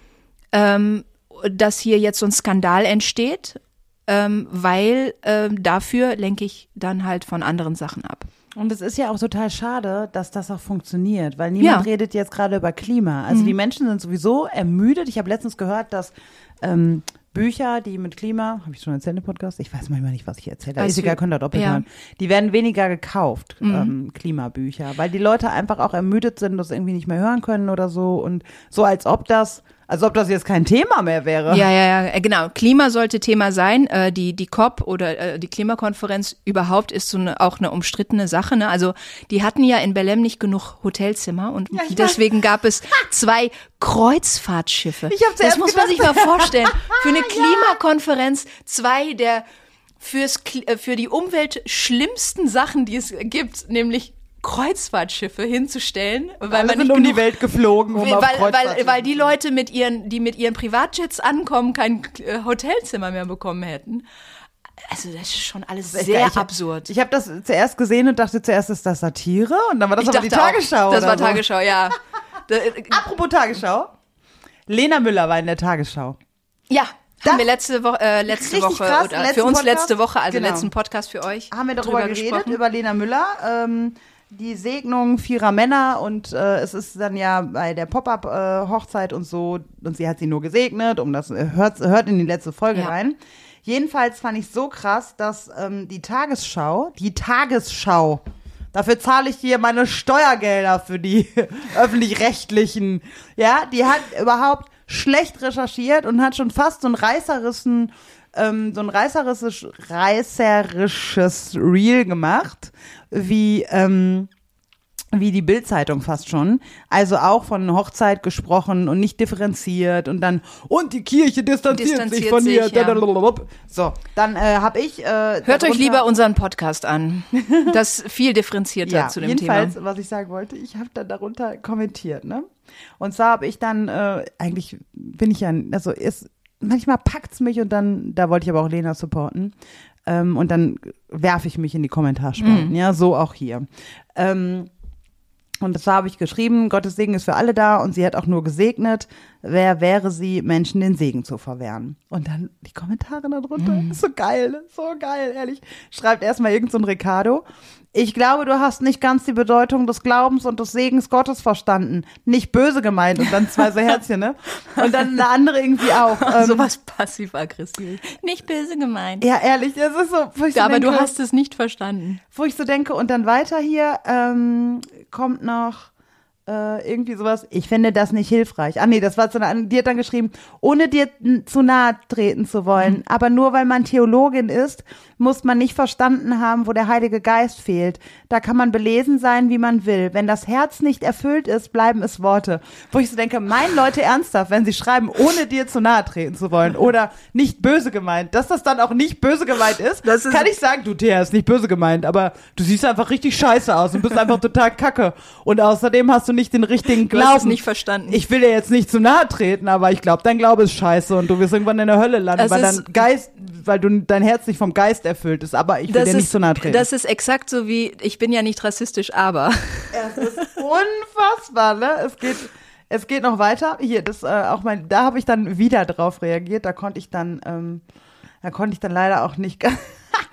ähm, dass hier jetzt so ein Skandal entsteht, ähm, weil ähm, dafür lenke ich dann halt von anderen Sachen ab. Und es ist ja auch total schade, dass das auch funktioniert, weil niemand Ja. redet jetzt gerade über Klima. Also Mhm. die Menschen sind sowieso ermüdet. Ich habe letztens gehört, dass ähm, Bücher, die mit Klima, habe ich schon erzählt im Podcast? Ich weiß manchmal nicht, was ich erzähle. Weißt Ist egal, du- könnt ihr doppelt ja. hören. Die werden weniger gekauft, Mhm. ähm, Klimabücher, weil die Leute einfach auch ermüdet sind, das irgendwie nicht mehr hören können oder so. Und so als ob das, als ob das jetzt kein Thema mehr wäre. Ja, ja, ja, äh, genau. Klima sollte Thema sein. Äh, die die C O P oder äh, die Klimakonferenz überhaupt ist so eine, auch eine umstrittene Sache. Ne? Also die hatten ja in Belém nicht genug Hotelzimmer und Ja, ich deswegen gab es zwei Kreuzfahrtschiffe. Ich hab Das zuerst muss man gedacht- sich mal vorstellen. Für eine Klimakonferenz zwei der fürs Kli- äh, für die Umwelt schlimmsten Sachen, die es gibt, nämlich Kreuzfahrtschiffe hinzustellen, weil Alle man sind nicht um die genug Welt geflogen, um weil, auf weil, weil, Kreuzfahrt weil zu die Leute mit ihren, die mit ihren Privatjets ankommen, kein äh, Hotelzimmer mehr bekommen hätten. Also das ist schon alles Ich sehr hab- absurd. Ich habe das zuerst gesehen und dachte zuerst, ist das Satire? Und dann war das Ich aber die dachte auch, Tagesschau. Das oder war so. Tagesschau, ja. Da, äh, Apropos Tagesschau. Lena Müller war in der Tagesschau. ja, Das- haben wir letzte Woche, äh, letzte Richtig Woche krass, oder letzten für uns Podcast. letzte Woche, also Genau. letzten Podcast für euch. Haben wir darüber drüber geredet, gesprochen. über Lena Müller. Ähm, die Segnung vierer Männer und äh, es ist dann ja bei der Pop-Up-Hochzeit und so und sie hat sie nur gesegnet, um das hört, hört in die letzte Folge Ja. rein. Jedenfalls fand ich so krass, dass ähm, die Tagesschau, die Tagesschau, dafür zahle ich hier meine Steuergelder für die öffentlich-rechtlichen, ja, die hat überhaupt schlecht recherchiert und hat schon fast so ein reißerissen, ähm, so ein reißerisches, reißerisches Reel gemacht, wie, ähm, wie die Bild-Zeitung fast schon. Also auch von Hochzeit gesprochen und nicht differenziert und dann, und die Kirche distanziert, Distanziert sich von ihr. sich, ja. So, dann äh, habe ich. Äh, Hört euch darunter- lieber unseren Podcast an. Das ist viel differenzierter ja, zu dem jedenfalls, Thema. was ich sagen wollte, ich habe dann darunter kommentiert, ne? Und zwar habe ich dann, äh, eigentlich bin ich ja, also ist, manchmal packt's mich und dann, da wollte ich aber auch Lena supporten. Ähm, und dann werfe ich mich in die Kommentarspalten, Mhm. ja, so auch hier. Ähm, Und zwar habe ich geschrieben, Gottes Segen ist für alle da und sie hat auch nur gesegnet. Wer wäre sie, Menschen den Segen zu verwehren? Und dann die Kommentare darunter. Mhm. So geil, so geil, ehrlich. Schreibt erstmal irgend so ein Ricardo. Ich glaube, du hast nicht ganz die Bedeutung des Glaubens und des Segens Gottes verstanden. Nicht böse gemeint. Und dann zwei so Herzchen, ne? Und dann eine andere irgendwie auch. Ähm, Sowas passiv-aggressiv. Nicht böse gemeint. ja, ehrlich, es ist so. Wo ich so Aber denke, du hast es nicht verstanden. wo ich so denke, und dann weiter hier ähm, kommt noch äh, irgendwie sowas, ich finde das nicht hilfreich. Ah nee, das war zu einer, die hat dann geschrieben, ohne dir n- zu nahe treten zu wollen, Mhm. aber nur weil man Theologin ist, muss man nicht verstanden haben, wo der Heilige Geist fehlt. Da kann man belesen sein, wie man will. Wenn das Herz nicht erfüllt ist, bleiben es Worte. Wo ich so denke, meinen Leute ernsthaft, wenn sie schreiben, ohne dir zu nahe treten zu wollen oder nicht böse gemeint, dass das dann auch nicht böse gemeint ist, Das ist- kann ich sagen, du Thea, ist nicht böse gemeint, aber du siehst einfach richtig scheiße aus und bist einfach total kacke. Und außerdem hast du nicht den richtigen Du hast Glauben. es nicht verstanden. Ich will dir jetzt nicht zu nahe treten, aber ich glaube, dein Glaube ist scheiße und du wirst irgendwann in der Hölle landen, Es weil ist- dein Geist, weil du dein Herz nicht vom Geist erfüllt ist. Aber ich will dir nicht zu nahe treten. das ist exakt so wie, ich bin ja nicht rassistisch, aber. Es ist unfassbar, ne? Es geht, es geht noch weiter. Hier, das äh, auch mein, da habe ich dann wieder drauf reagiert. Da konnte ich dann, ähm, da konnte ich dann leider auch nicht.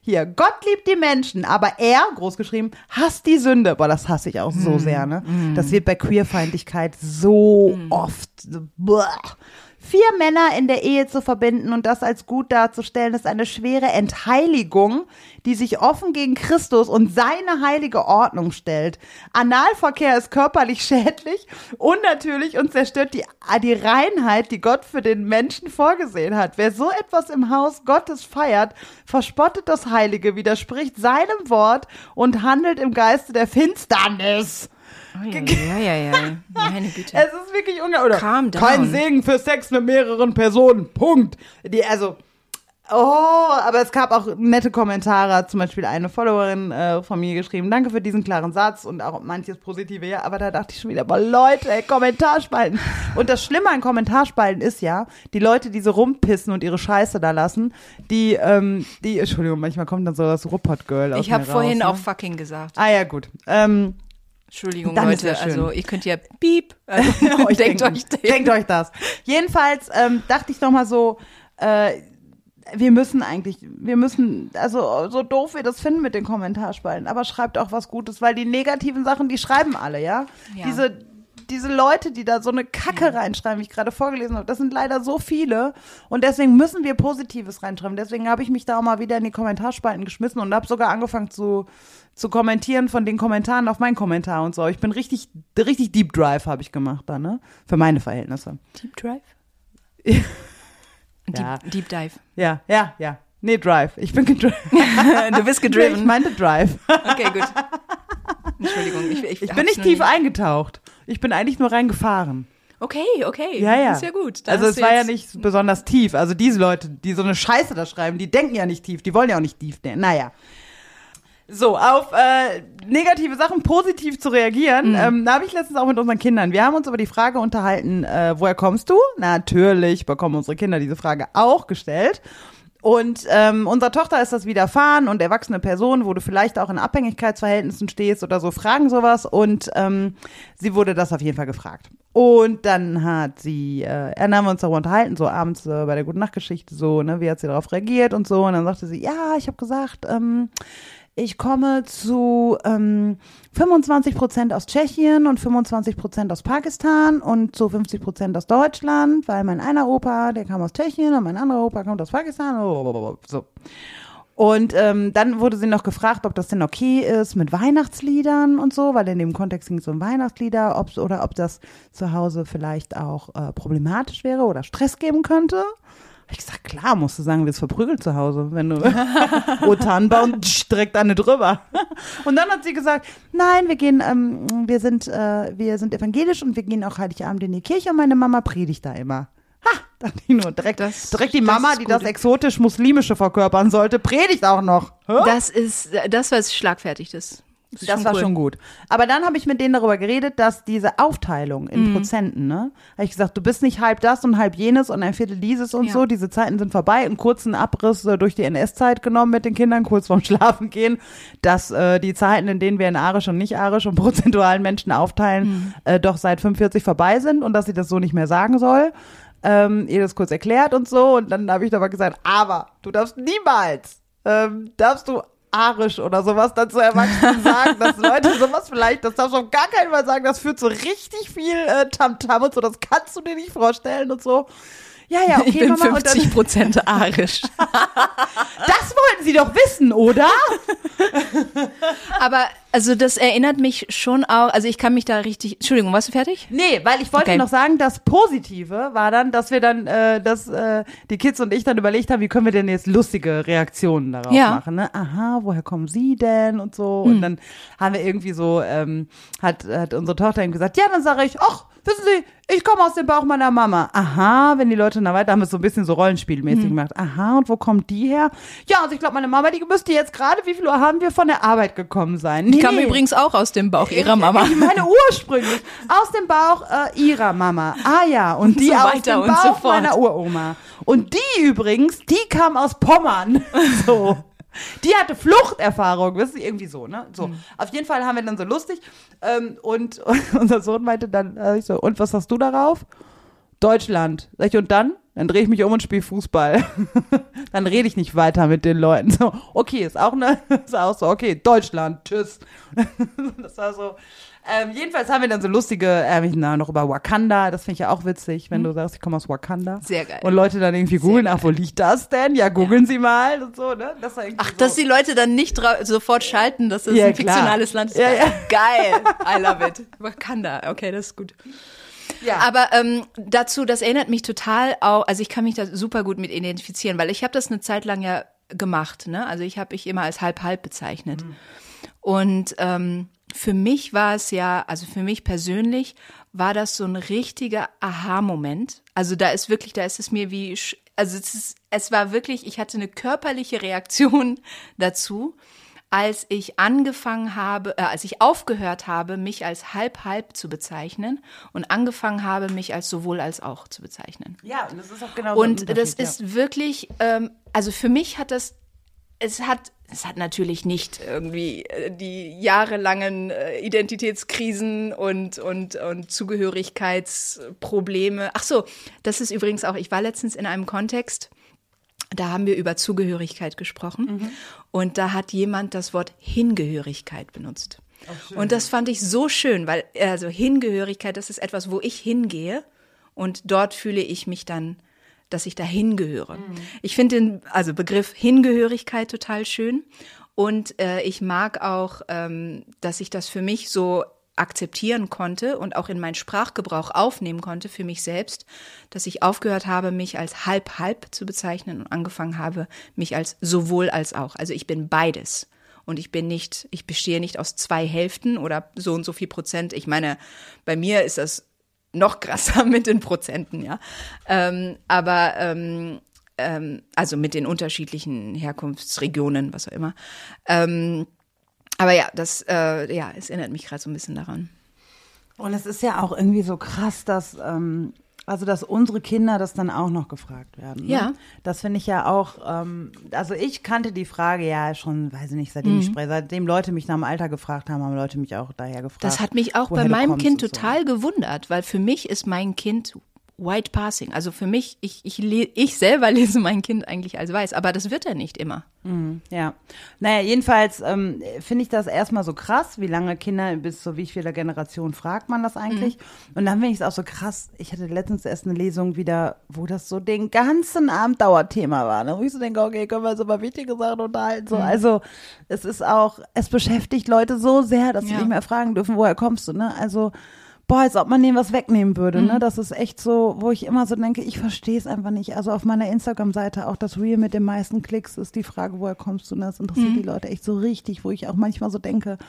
hier, Gott liebt die Menschen, aber er, großgeschrieben, hasst die Sünde. Boah, das hasse ich auch so mm. sehr, ne? Mm. Das wird bei Queerfeindlichkeit so mm. oft. So, boah. Vier Männer in der Ehe zu verbinden und das als gut darzustellen, ist eine schwere Entheiligung, die sich offen gegen Christus und seine heilige Ordnung stellt. Analverkehr ist körperlich schädlich, unnatürlich und zerstört die, die Reinheit, die Gott für den Menschen vorgesehen hat. Wer so etwas im Haus Gottes feiert, verspottet das Heilige, widerspricht seinem Wort und handelt im Geiste der Finsternis. Oh, ja, ja, ja, ja. Meine Güte. Es ist wirklich unglaublich. Calm down. Kein Segen für Sex mit mehreren Personen. Punkt. Die, also, oh, aber es gab auch nette Kommentare. Hat zum Beispiel eine Followerin äh, von mir geschrieben, danke für diesen klaren Satz und auch manches Positive. Ja, aber da dachte ich schon wieder, aber Leute, ey, Kommentarspalten. Und das Schlimme an Kommentarspalten ist ja, die Leute, die so rumpissen und ihre Scheiße da lassen, die, ähm, die, Entschuldigung, manchmal kommt dann so das Ruppert-Girl aus Ich habe mir vorhin raus, auch ne? fucking gesagt. Ah ja, gut. Ähm, Entschuldigung, Dann ist Leute, ja schön. also ihr könnt ja piep, also, euch denkt denken. euch den. Denkt euch das. Jedenfalls ähm, dachte ich noch mal so, äh, wir müssen eigentlich, wir müssen, also so doof wir das finden mit den Kommentarspalten, aber schreibt auch was Gutes, weil die negativen Sachen, die schreiben alle, ja? Ja. Diese diese Leute, die da so eine Kacke reinschreiben, wie ich gerade vorgelesen habe, das sind leider so viele und deswegen müssen wir Positives reinschreiben. Deswegen habe ich mich da auch mal wieder in die Kommentarspalten geschmissen und habe sogar angefangen zu zu kommentieren von den Kommentaren auf meinen Kommentar und so. Ich bin richtig richtig Deep Drive habe ich gemacht da, ne? Für meine Verhältnisse. Deep Drive? Ja. Deep, Deep Dive. Ja, ja, ja. Nee, Drive. Ich bin gedriven. Du bist Nee, gedriven. ich meinte Drive. Okay, gut. Entschuldigung. Ich, ich, Ich bin nicht tief eingetaucht. Ich bin eigentlich nur reingefahren. Okay, okay. Ja, ja. Ist ja gut. Da Also hast es du war ja jetzt- nicht besonders tief. Also diese Leute, die so eine Scheiße da schreiben, die denken ja nicht tief. Die wollen ja auch nicht tief denken. Naja. So, auf äh, negative Sachen positiv zu reagieren, Mhm. ähm, da habe ich letztens auch mit unseren Kindern. Wir haben uns über die Frage unterhalten, äh, woher kommst du? Natürlich bekommen unsere Kinder diese Frage auch gestellt. Und ähm, unserer Tochter ist das widerfahren und erwachsene Personen, wo du vielleicht auch in Abhängigkeitsverhältnissen stehst oder so, fragen sowas. Und ähm, sie wurde das auf jeden Fall gefragt. Und dann hat sie, äh, dann haben wir uns darüber unterhalten, so abends äh, bei der Gute-Nacht-Geschichte, so, ne, wie hat sie darauf reagiert und so. Und dann sagte sie, ja, ich habe gesagt, ähm, ich komme zu ähm, fünfundzwanzig Prozent aus Tschechien und fünfundzwanzig Prozent aus Pakistan und zu fünfzig Prozent aus Deutschland, weil mein einer Opa, der kam aus Tschechien und mein anderer Opa kommt aus Pakistan. So. Und ähm, dann wurde sie noch gefragt, ob das denn okay ist mit Weihnachtsliedern und so, weil in dem Kontext ging es um Weihnachtslieder, ob, oder ob das zu Hause vielleicht auch äh, problematisch wäre oder Stress geben könnte. Hab ich gesagt, klar, musst du sagen, wir sind verprügelt zu Hause, wenn du O Tannenbaum direkt eine drüber. Und dann hat sie gesagt, nein, wir gehen, ähm, wir sind, äh, wir sind evangelisch und wir gehen auch Heiligabend in die Kirche und meine Mama predigt da immer. Ha, dachte ich nur, direkt, Das- direkt die das Mama, ist die gut. das exotisch-muslimische verkörpern sollte, predigt auch noch. Hä? Das ist, das war schlagfertig, das. ist Das war cool. schon gut. Aber dann habe ich mit denen darüber geredet, dass diese Aufteilung in Prozenten, ne, habe ich gesagt, du bist nicht halb das und halb jenes und ein Viertel dieses und Ja. so. Diese Zeiten sind vorbei. Einen kurzen Abriss äh, durch die N S-Zeit genommen mit den Kindern, kurz vorm Schlafen gehen, dass äh, die Zeiten, in denen wir in arisch und nicht arisch und prozentualen Menschen aufteilen, äh, doch seit fünfundvierzig vorbei sind und dass sie das so nicht mehr sagen soll. Ähm, ihr das kurz erklärt und so. Und dann habe ich aber gesagt, aber du darfst niemals, ähm, darfst du arisch oder sowas dann zu Erwachsenen sagen, dass Leute sowas vielleicht, das darfst du auf gar keinen Fall sagen, das führt zu richtig viel äh, Tamtam und so, das kannst du dir nicht vorstellen und so. Ja, ja, okay, Ich bin Mama. Und dann, fünfzig Prozent arisch. das wollten sie doch wissen, oder? Aber, also das erinnert mich schon auch, also ich kann mich da richtig, Entschuldigung, warst du fertig? Nee, weil ich wollte Okay. noch sagen, das Positive war dann, dass wir dann, äh, dass äh, die Kids und ich dann überlegt haben, wie können wir denn jetzt lustige Reaktionen darauf Ja. machen, ne? Aha, woher kommen Sie denn und so. Und dann haben wir irgendwie so, ähm, hat, hat unsere Tochter ihm gesagt, ja, dann sage ich, ach, wissen Sie, ich komme aus dem Bauch meiner Mama. Aha, wenn die Leute dann weiter haben wir es so ein bisschen so rollenspielmäßig gemacht. Aha, und wo kommt die her? Ja, also ich glaube, meine Mama, die müsste jetzt gerade, wie viel Uhr haben wir von der Arbeit gekommen sein? Nee, Die kam nee. übrigens auch aus dem Bauch ihrer Mama. Ich meine ursprünglich aus dem Bauch äh, ihrer Mama. Ah ja, und die So aus weiter dem und Bauch so fort. meiner Uroma. Und die übrigens, die kam aus Pommern. So. Die hatte Fluchterfahrung, wisst ihr, irgendwie so, ne? So. Auf jeden Fall haben wir dann so lustig. Ähm, und, und unser Sohn meinte dann, äh, ich so, und was hast du darauf? Deutschland. Sag ich, und dann? Dann drehe ich mich um und spiele Fußball. Dann rede ich nicht weiter mit den Leuten. So, okay, ist auch, ne, ist auch so, okay, Deutschland, tschüss. Das war so. Ähm, jedenfalls haben wir dann so lustige, äh, na, noch über Wakanda, das finde ich ja auch witzig, wenn mhm. du sagst, ich komme aus Wakanda. Sehr geil. Und Leute dann irgendwie googeln, ach, wo liegt das denn? Ja, googeln ja. Sie mal und so, ne? Das war ach, so. Dass die Leute dann nicht dra- sofort schalten, dass es ja, ein klar. fiktionales Land ist. Ja, ja. Geil, I love it. Wakanda, okay, das ist gut. Ja. Aber ähm, dazu, das erinnert mich total auch, also ich kann mich da super gut mit identifizieren, weil ich habe das eine Zeit lang ja gemacht, ne? Also ich habe mich immer als halb-halb bezeichnet. Mhm. Und ähm, für mich war es ja, also für mich persönlich war das so ein richtiger Aha-Moment. Also da ist wirklich, da ist es mir wie, also es ist, es war wirklich, ich hatte eine körperliche Reaktion dazu, als ich angefangen habe, äh, als ich aufgehört habe, mich als halb-halb zu bezeichnen und angefangen habe, mich als sowohl als auch zu bezeichnen. Ja, und das ist auch genau so. Und das ist ja. wirklich, ähm, also für mich hat das, es hat, es hat natürlich nicht irgendwie die jahrelangen Identitätskrisen und, und, und Zugehörigkeitsprobleme. Ach so, das ist übrigens auch, ich war letztens in einem Kontext, da haben wir über Zugehörigkeit gesprochen mhm. und da hat jemand das Wort Hingehörigkeit benutzt. Oh, und das fand ich so schön, weil also Hingehörigkeit, das ist etwas, wo ich hingehe und dort fühle ich mich dann, dass ich da hingehöre. Mhm. Ich finde den also Begriff Hingehörigkeit total schön und äh, ich mag auch, ähm, dass ich das für mich so akzeptieren konnte und auch in meinen Sprachgebrauch aufnehmen konnte für mich selbst, dass ich aufgehört habe, mich als halb-halb zu bezeichnen und angefangen habe, mich als sowohl als auch. Also ich bin beides. Und ich bin nicht, ich bestehe nicht aus zwei Hälften oder so und so viel Prozent. Ich meine, bei mir ist das noch krasser mit den Prozenten, ja. Ähm, aber ähm, ähm, also mit den unterschiedlichen Herkunftsregionen, was auch immer. Ähm, aber ja, das, äh, ja, es erinnert mich gerade so ein bisschen daran. Und es ist ja auch irgendwie so krass, dass, ähm, also dass unsere Kinder das dann auch noch gefragt werden. Ne? Ja. Das finde ich ja auch, ähm, also ich kannte die Frage ja schon, weiß ich nicht, seitdem mhm. ich spreche, seitdem Leute mich nach dem Alter gefragt haben, haben Leute mich auch daher gefragt. Das hat mich auch bei meinem Kind total so. gewundert, weil für mich ist mein Kind white passing. Also für mich, ich, ich, ich selber lese mein Kind eigentlich als weiß, aber das wird er nicht immer. Mhm, ja. Naja, jedenfalls ähm, finde ich das erstmal so krass, wie lange Kinder, bis so wie vieler Generation fragt man das eigentlich. Mhm. Und dann finde ich es auch so krass, ich hatte letztens erst eine Lesung wieder, wo das so den ganzen Abend Dauerthema war. Ne? Wo ich so denke, okay, können wir jetzt über wichtige Sachen unterhalten. So. Mhm. Also es ist auch, es beschäftigt Leute so sehr, dass sie ja. nicht mehr fragen dürfen, woher kommst du, ne? Also boah, als ob man denen was wegnehmen würde, mhm. ne? Das ist echt so, wo ich immer so denke, ich verstehe es einfach nicht. Also auf meiner Instagram-Seite, auch das Reel mit den meisten Klicks, ist die Frage, woher kommst du? Und das interessiert mhm. die Leute echt so richtig, wo ich auch manchmal so denke,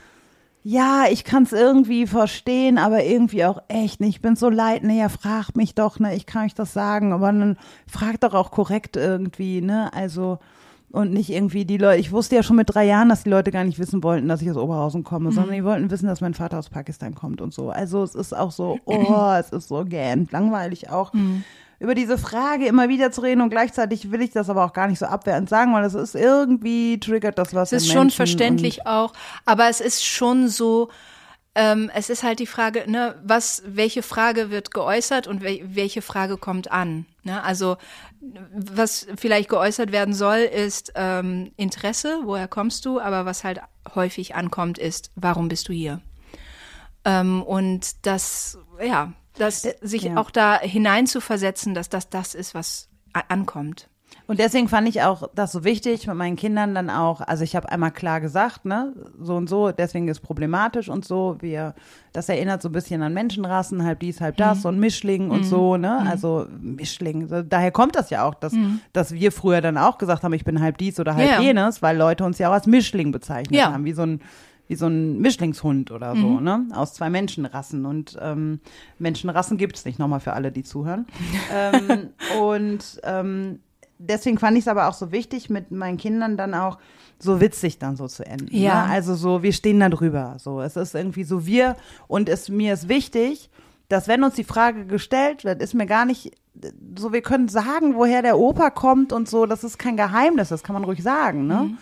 ja, ich kann es irgendwie verstehen, aber irgendwie auch echt nicht. Ich bin so leid, ne, ja, fragt mich doch, ne, ich kann euch das sagen, aber dann fragt doch auch korrekt irgendwie, ne, also und nicht irgendwie die Leute, ich wusste ja schon mit drei Jahren, dass die Leute gar nicht wissen wollten, dass ich aus Oberhausen komme, mhm. sondern die wollten wissen, dass mein Vater aus Pakistan kommt und so. Also es ist auch so, oh, es ist so gähnt, langweilig auch, mhm. über diese Frage immer wieder zu reden und gleichzeitig will ich das aber auch gar nicht so abwertend sagen, weil es ist irgendwie, triggert das was in Menschen. Es ist schon verständlich auch, aber es ist schon so, ähm, es ist halt die Frage, ne, was, welche Frage wird geäußert und wel- welche Frage kommt an, ne, also was vielleicht geäußert werden soll, ist ähm, Interesse, woher kommst du, aber was halt häufig ankommt, ist, warum bist du hier? Ähm, und das, ja, das sich ja. auch da hineinzuversetzen, dass das das ist, was a- ankommt. Und deswegen fand ich auch das so wichtig mit meinen Kindern dann auch, also ich habe einmal klar gesagt, ne, so und so, deswegen ist es problematisch und so, wir, das erinnert so ein bisschen an Menschenrassen, halb dies, halb das, mhm. so ein Mischling und mhm. so, ne, mhm. also Mischling, so, daher kommt das ja auch, dass, mhm. dass wir früher dann auch gesagt haben, ich bin halb dies oder halb ja. jenes, weil Leute uns ja auch als Mischling bezeichnet ja. haben, wie so ein wie so ein Mischlingshund oder so, mhm. ne, aus zwei Menschenrassen und ähm, Menschenrassen gibt's nicht, nochmal für alle, die zuhören. ähm, und ähm, deswegen fand ich es aber auch so wichtig, mit meinen Kindern dann auch so witzig dann so zu enden. Ja. Ne? Also so, wir stehen da drüber. So, es ist irgendwie so wir und es mir ist wichtig, dass wenn uns die Frage gestellt wird, ist mir gar nicht so, wir können sagen, woher der Opa kommt und so, das ist kein Geheimnis, das kann man ruhig sagen, ne? Mhm.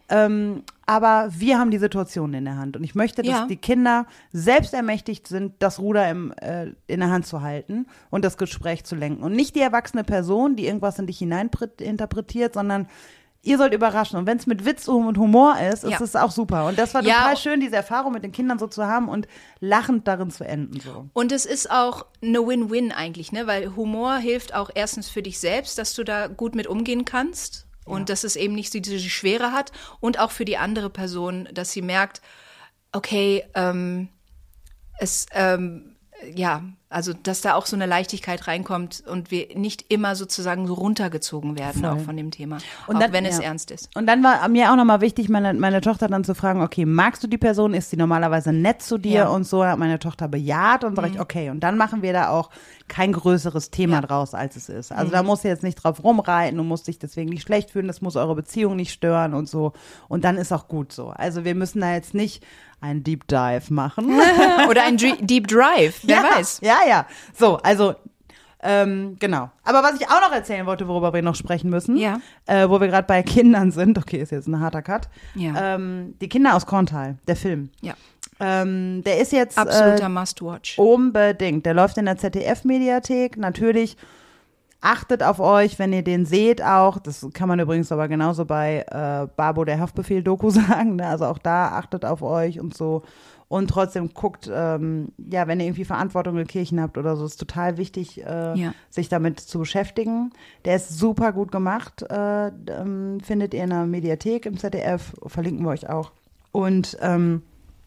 Ähm, aber wir haben die Situation in der Hand. Und ich möchte, dass Ja. die Kinder selbst ermächtigt sind, das Ruder im, äh, in der Hand zu halten und das Gespräch zu lenken. Und nicht die erwachsene Person, die irgendwas in dich hineininterpretiert, sondern ihr sollt überraschen. Und wenn es mit Witz und Humor ist, ist Ja. es auch super. Und das war Ja. total schön, diese Erfahrung mit den Kindern so zu haben und lachend darin zu enden. So. Und es ist auch eine Win-Win eigentlich, ne? Weil Humor hilft auch erstens für dich selbst, dass du da gut mit umgehen kannst und dass es eben nicht so diese Schwere hat und auch für die andere Person, dass sie merkt, okay, ähm, es, ähm, ja, also dass da auch so eine Leichtigkeit reinkommt und wir nicht immer sozusagen so runtergezogen werden Voll. auch von dem Thema, Und auch dann- wenn es ja. ernst ist. Und dann war mir auch nochmal wichtig, meine, meine Tochter dann zu fragen, okay, magst du die Person? Ist sie normalerweise nett zu dir? Ja. Und so hat meine Tochter bejaht und sage ich, okay, und dann machen wir da auch kein größeres Thema Ja. draus, als es ist. Also da musst du jetzt nicht drauf rumreiten und musst dich deswegen nicht schlecht fühlen, das muss eure Beziehung nicht stören und so. Und dann ist auch gut so. Also wir müssen da jetzt nicht einen Deep Dive machen. Oder ein Dr- Deep Drive, wer ja, weiß. Ja, ja. So, also, ähm, genau. Aber was ich auch noch erzählen wollte, worüber wir noch sprechen müssen, Ja. äh, wo wir gerade bei Kindern sind, okay, ist jetzt ein harter Cut, Ja. ähm, die Kinder aus Korntal, der Film. Ja, Ähm, der ist jetzt absoluter äh, Must-Watch. unbedingt. Der läuft in der Z D F-Mediathek. Natürlich achtet auf euch, wenn ihr den seht auch. Das kann man übrigens aber genauso bei äh, Babo der Haftbefehl-Doku sagen. Ne? Also auch da achtet auf euch und so. Und trotzdem guckt, ähm, ja, wenn ihr irgendwie Verantwortung in Kirchen habt oder so, ist total wichtig, äh, Ja. sich damit zu beschäftigen. Der ist super gut gemacht. Äh, ähm, findet ihr in der Mediathek im Z D F. Verlinken wir euch auch. Und ähm,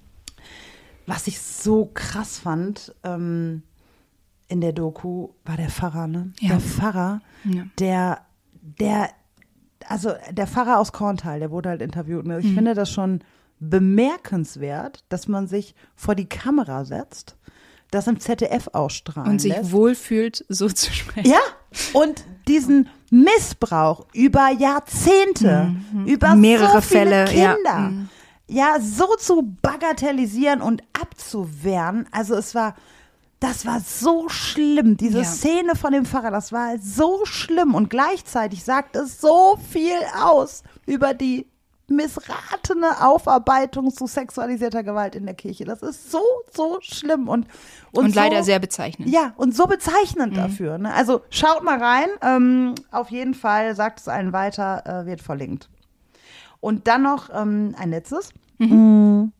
was ich so krass fand ähm, in der Doku, war der Pfarrer, ne? Ja. Der Pfarrer, Ja. der, der, also der Pfarrer aus Korntal, der wurde halt interviewt. Ne? Ich Mhm. finde das schon bemerkenswert, dass man sich vor die Kamera setzt, das im Z D F ausstrahlen Und sich lässt. wohlfühlt, so zu sprechen. Ja, und diesen Missbrauch über Jahrzehnte, über Mehrere so viele Fälle, ja. Kinder, Mhm. ja, so zu bagatellisieren und abzuwehren. Also es war, das war so schlimm. Diese Ja. Szene von dem Pfarrer, das war so schlimm. Und gleichzeitig sagt es so viel aus über die missratene Aufarbeitung zu sexualisierter Gewalt in der Kirche. Das ist so, so schlimm. Und, und, Und so, leider sehr bezeichnend. ja, und so bezeichnend dafür. Ne? Also schaut mal rein. Ähm, auf jeden Fall, sagt es allen weiter, äh, wird verlinkt. Und dann noch ähm, ein letztes. Mm.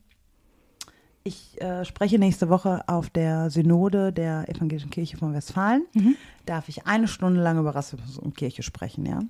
Ich äh, spreche nächste Woche auf der Synode der Evangelischen Kirche von Westfalen. Darf ich eine Stunde lang über Rassismus und Kirche sprechen, ja.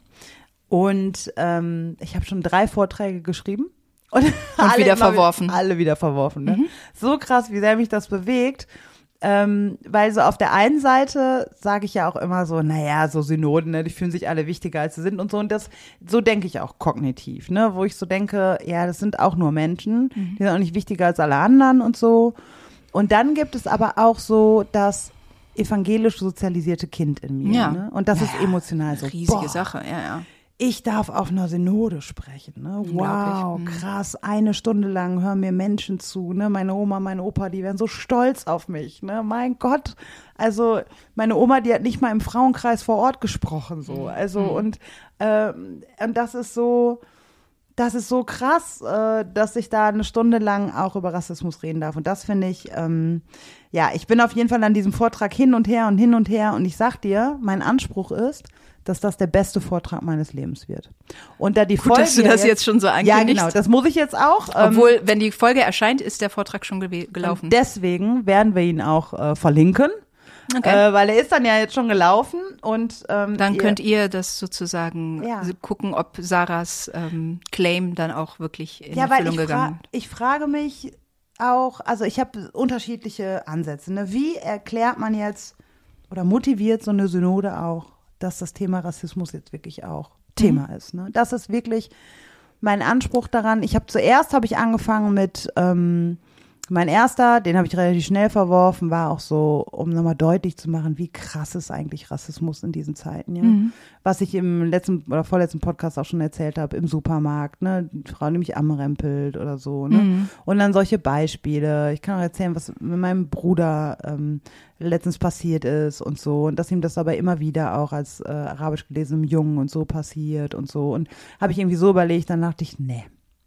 Und ähm, ich habe schon drei Vorträge geschrieben. Und, alle wieder immer verworfen. Alle wieder verworfen. Ne? So krass, wie sehr mich das bewegt. Ähm, weil so auf der einen Seite sage ich ja auch immer so, naja, so Synoden, ne, die fühlen sich alle wichtiger, als sie sind und so. Und das, so denke ich auch kognitiv, ne, wo ich so denke, ja, das sind auch nur Menschen, die sind auch nicht wichtiger als alle anderen und so. Und dann gibt es aber auch so das evangelisch sozialisierte Kind in mir, Ja. ne? Und das ist emotional so. Riesige boah, Sache, ja, ja. ich darf auf einer Synode sprechen. Ne? Wow, Unglaublich. krass. Eine Stunde lang hören mir Menschen zu. Ne? Meine Oma, mein Opa, die werden so stolz auf mich. Ne? Mein Gott. Also meine Oma, die hat nicht mal im Frauenkreis vor Ort gesprochen. So. Also und, ähm, und das ist so, das ist so krass, äh, dass ich da eine Stunde lang auch über Rassismus reden darf. Und das finde ich, ähm, ja, ich bin auf jeden Fall an diesem Vortrag hin und her und hin und her. Und ich sag dir, mein Anspruch ist, dass das der beste Vortrag meines Lebens wird. Und da die Gut, Folge dass du das jetzt schon so Ja, ankündigst. genau, das muss ich jetzt auch. ähm, Obwohl, wenn die Folge erscheint, ist der Vortrag schon gew- gelaufen. Und deswegen werden wir ihn auch äh, verlinken, Okay. äh, weil er ist dann ja jetzt schon gelaufen. Und ähm, Dann ihr- könnt ihr das sozusagen Ja. gucken, ob Sarahs ähm, Claim dann auch wirklich in Ja, weil Erfüllung ich, fra gegangen wird. ich frage mich auch, also ich habe unterschiedliche Ansätze. Ne? Wie erklärt man jetzt oder motiviert so eine Synode auch, dass das Thema Rassismus jetzt wirklich auch Thema ist? Ne? Das ist wirklich mein Anspruch daran. Ich habe zuerst habe ich angefangen mit ähm, mein erster, den habe ich relativ schnell verworfen, war auch so, um nochmal deutlich zu machen, wie krass ist eigentlich Rassismus in diesen Zeiten, ja. Mhm. Was ich im letzten oder vorletzten Podcast auch schon erzählt habe, im Supermarkt, ne, die Frau, die mich anrempelt oder so, ne. Mhm. Und dann solche Beispiele. Ich kann auch erzählen, was mit meinem Bruder ähm, letztens passiert ist und so. Und dass ihm das aber immer wieder auch als äh, arabisch gelesenem Jungen und so passiert und so. Und habe ich irgendwie so überlegt, dann dachte ich, nee.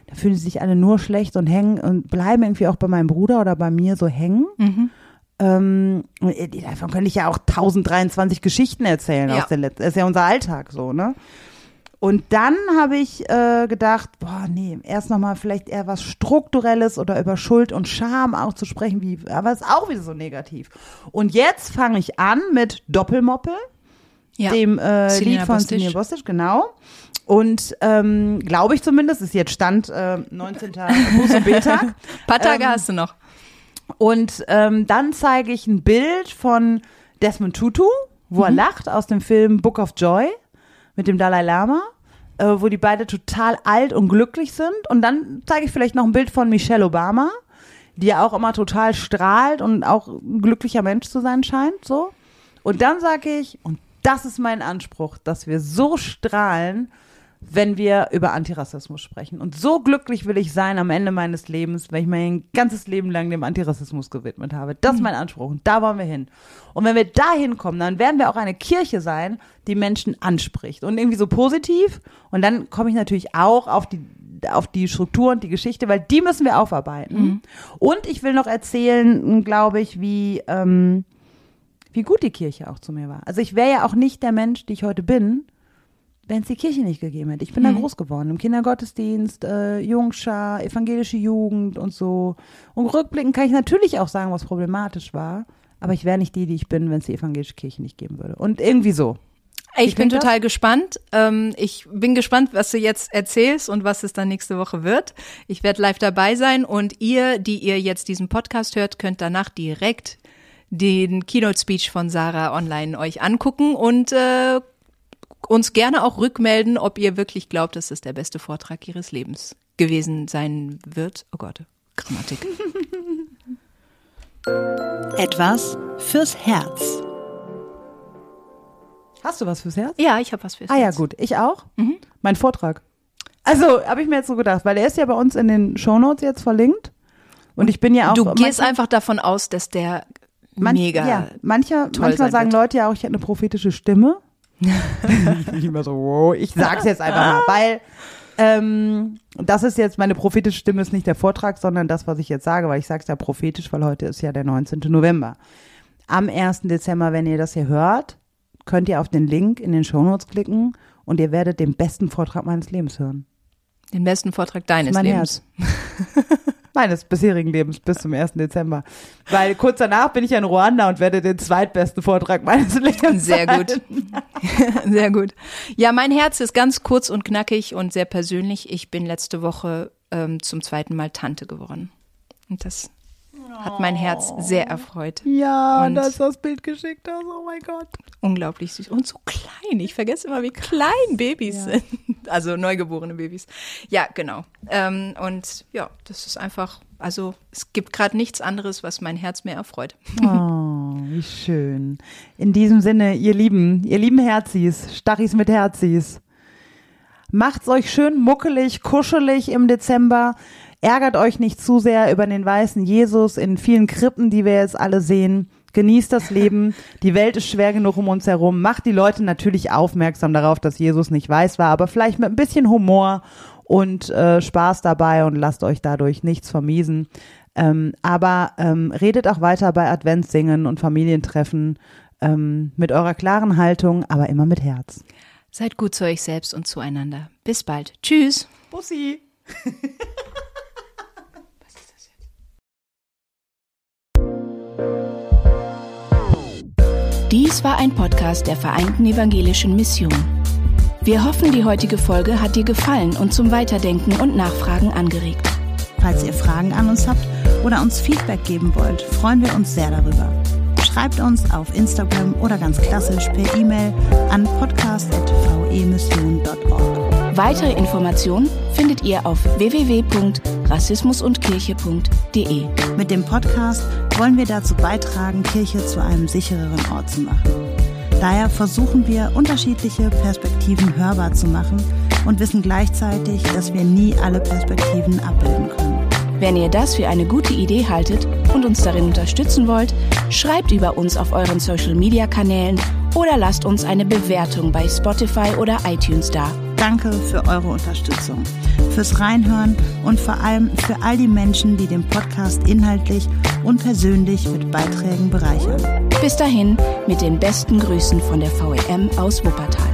da fühlen sie sich alle nur schlecht und hängen und bleiben irgendwie auch bei meinem Bruder oder bei mir so hängen. Mhm. Ähm, davon könnte ich ja auch tausenddreiundzwanzig Geschichten erzählen. Ja. Aus der Let- das ist ja unser Alltag so, ne? Und dann habe ich äh, gedacht, boah, nee, erst nochmal vielleicht eher was Strukturelles oder über Schuld und Scham auch zu sprechen, wie, aber ist auch wieder so negativ. Und jetzt fange ich an mit Doppelmoppel, Ja. dem äh, Selena Lied von Bostic. Selena Bostic, genau. Und ähm, glaube ich zumindest, ist jetzt Stand äh, neunzehnten Buß- und Betag. Ein paar Tage ähm, hast du noch. Und ähm, dann zeige ich ein Bild von Desmond Tutu, wo Mhm. er lacht, aus dem Film Book of Joy mit dem Dalai Lama, äh, wo die beide total alt und glücklich sind. Und dann zeige ich vielleicht noch ein Bild von Michelle Obama, die ja auch immer total strahlt und auch ein glücklicher Mensch zu sein scheint. So. Und dann sage ich, und das ist mein Anspruch, dass wir so strahlen, wenn wir über Antirassismus sprechen. Und so glücklich will ich sein am Ende meines Lebens, wenn ich mein ganzes Leben lang dem Antirassismus gewidmet habe. Das ist mein Anspruch und da wollen wir hin. Und wenn wir da hinkommen, dann werden wir auch eine Kirche sein, die Menschen anspricht und irgendwie so positiv. Und dann komme ich natürlich auch auf die auf die Struktur und die Geschichte, weil die müssen wir aufarbeiten. Mhm. Und ich will noch erzählen, glaube ich, wie ähm, wie gut die Kirche auch zu mir war. Also ich wäre ja auch nicht der Mensch, die ich heute bin, wenn es die Kirche nicht gegeben hätte. Ich bin Mhm. da groß geworden, im Kindergottesdienst, äh, Jungschar, evangelische Jugend und so. Und rückblickend kann ich natürlich auch sagen, was problematisch war, aber ich wäre nicht die, die ich bin, wenn es die evangelische Kirche nicht geben würde. Und irgendwie so. Ich Wie bin klingt das? total gespannt. Ähm, ich bin gespannt, was du jetzt erzählst und was es dann nächste Woche wird. Ich werde live dabei sein und ihr, die ihr jetzt diesen Podcast hört, könnt danach direkt den Keynote-Speech von Sarah online euch angucken und äh, uns gerne auch rückmelden, ob ihr wirklich glaubt, dass es der beste Vortrag ihres Lebens gewesen sein wird. Oh Gott, Grammatik. Etwas fürs Herz. Hast du was fürs Herz? Ja, ich habe was fürs Ah ja, Herz. gut. Ich auch? Mein Vortrag. Also, habe ich mir jetzt so gedacht, weil der ist ja bei uns in den Shownotes jetzt verlinkt. Und ich bin ja auch. Du gehst manchmal- einfach davon aus, dass der Man, mega ja, mancher, toll manchmal sein sagen wird. Leute ja auch, ich hätte eine prophetische Stimme. Ich bin immer so, wow, ich sag's jetzt einfach mal, weil ähm, das ist jetzt, meine prophetische Stimme ist nicht der Vortrag, sondern das, was ich jetzt sage, weil ich sag's ja prophetisch, weil heute ist ja der neunzehnten November. Am ersten Dezember, wenn ihr das hier hört, könnt ihr auf den Link in den Shownotes klicken und ihr werdet den besten Vortrag meines Lebens hören. den besten Vortrag deines Mein Lebens. Meines bisherigen Lebens bis zum ersten Dezember. Weil kurz danach bin ich ja in Ruanda und werde den zweitbesten Vortrag meines Lebens Sehr halten. gut. Sehr gut. Ja, mein Herz ist ganz kurz und knackig und sehr persönlich. Ich bin letzte Woche ähm, zum zweiten Mal Tante geworden. Und das hat mein Herz sehr erfreut. Ja, Und- da ist das Bild geschickt hast. Oh mein Gott. Unglaublich süß. Und so klein. Ich vergesse immer, wie klein Babys Ja. sind. Also neugeborene Babys. Ja, genau. Ähm, und ja, das ist einfach, also es gibt gerade nichts anderes, was mein Herz mehr erfreut. Oh, wie schön. In diesem Sinne, ihr Lieben, ihr lieben Herzis, Stachis mit Herzis, macht's euch schön muckelig, kuschelig im Dezember. Ärgert euch nicht zu sehr über den weißen Jesus in vielen Krippen, die wir jetzt alle sehen. Genießt das Leben. Die Welt ist schwer genug um uns herum. Macht die Leute natürlich aufmerksam darauf, dass Jesus nicht weiß war, aber vielleicht mit ein bisschen Humor und äh, Spaß dabei und lasst euch dadurch nichts vermiesen. Ähm, aber ähm, redet auch weiter bei Adventssingen und Familientreffen ähm, mit eurer klaren Haltung, aber immer mit Herz. Seid gut zu euch selbst und zueinander. Bis bald. Tschüss. Bussi! Dies war ein Podcast der Vereinten Evangelischen Mission. Wir hoffen, die heutige Folge hat dir gefallen und zum Weiterdenken und Nachfragen angeregt. Falls ihr Fragen an uns habt oder uns Feedback geben wollt, freuen wir uns sehr darüber. Schreibt uns auf Instagram oder ganz klassisch per E-Mail an podcast at v e mission punkt org. Weitere Informationen findet ihr auf w w w punkt rassismus und kirche punkt d e. Mit dem Podcast wollen wir dazu beitragen, Kirche zu einem sichereren Ort zu machen. Daher versuchen wir, unterschiedliche Perspektiven hörbar zu machen und wissen gleichzeitig, dass wir nie alle Perspektiven abbilden können. Wenn ihr das für eine gute Idee haltet und uns darin unterstützen wollt, schreibt über uns auf euren Social-Media-Kanälen oder lasst uns eine Bewertung bei Spotify oder iTunes da. Danke für eure Unterstützung, fürs Reinhören und vor allem für all die Menschen, die den Podcast inhaltlich und persönlich mit Beiträgen bereichern. Bis dahin mit den besten Grüßen von der V E M aus Wuppertal.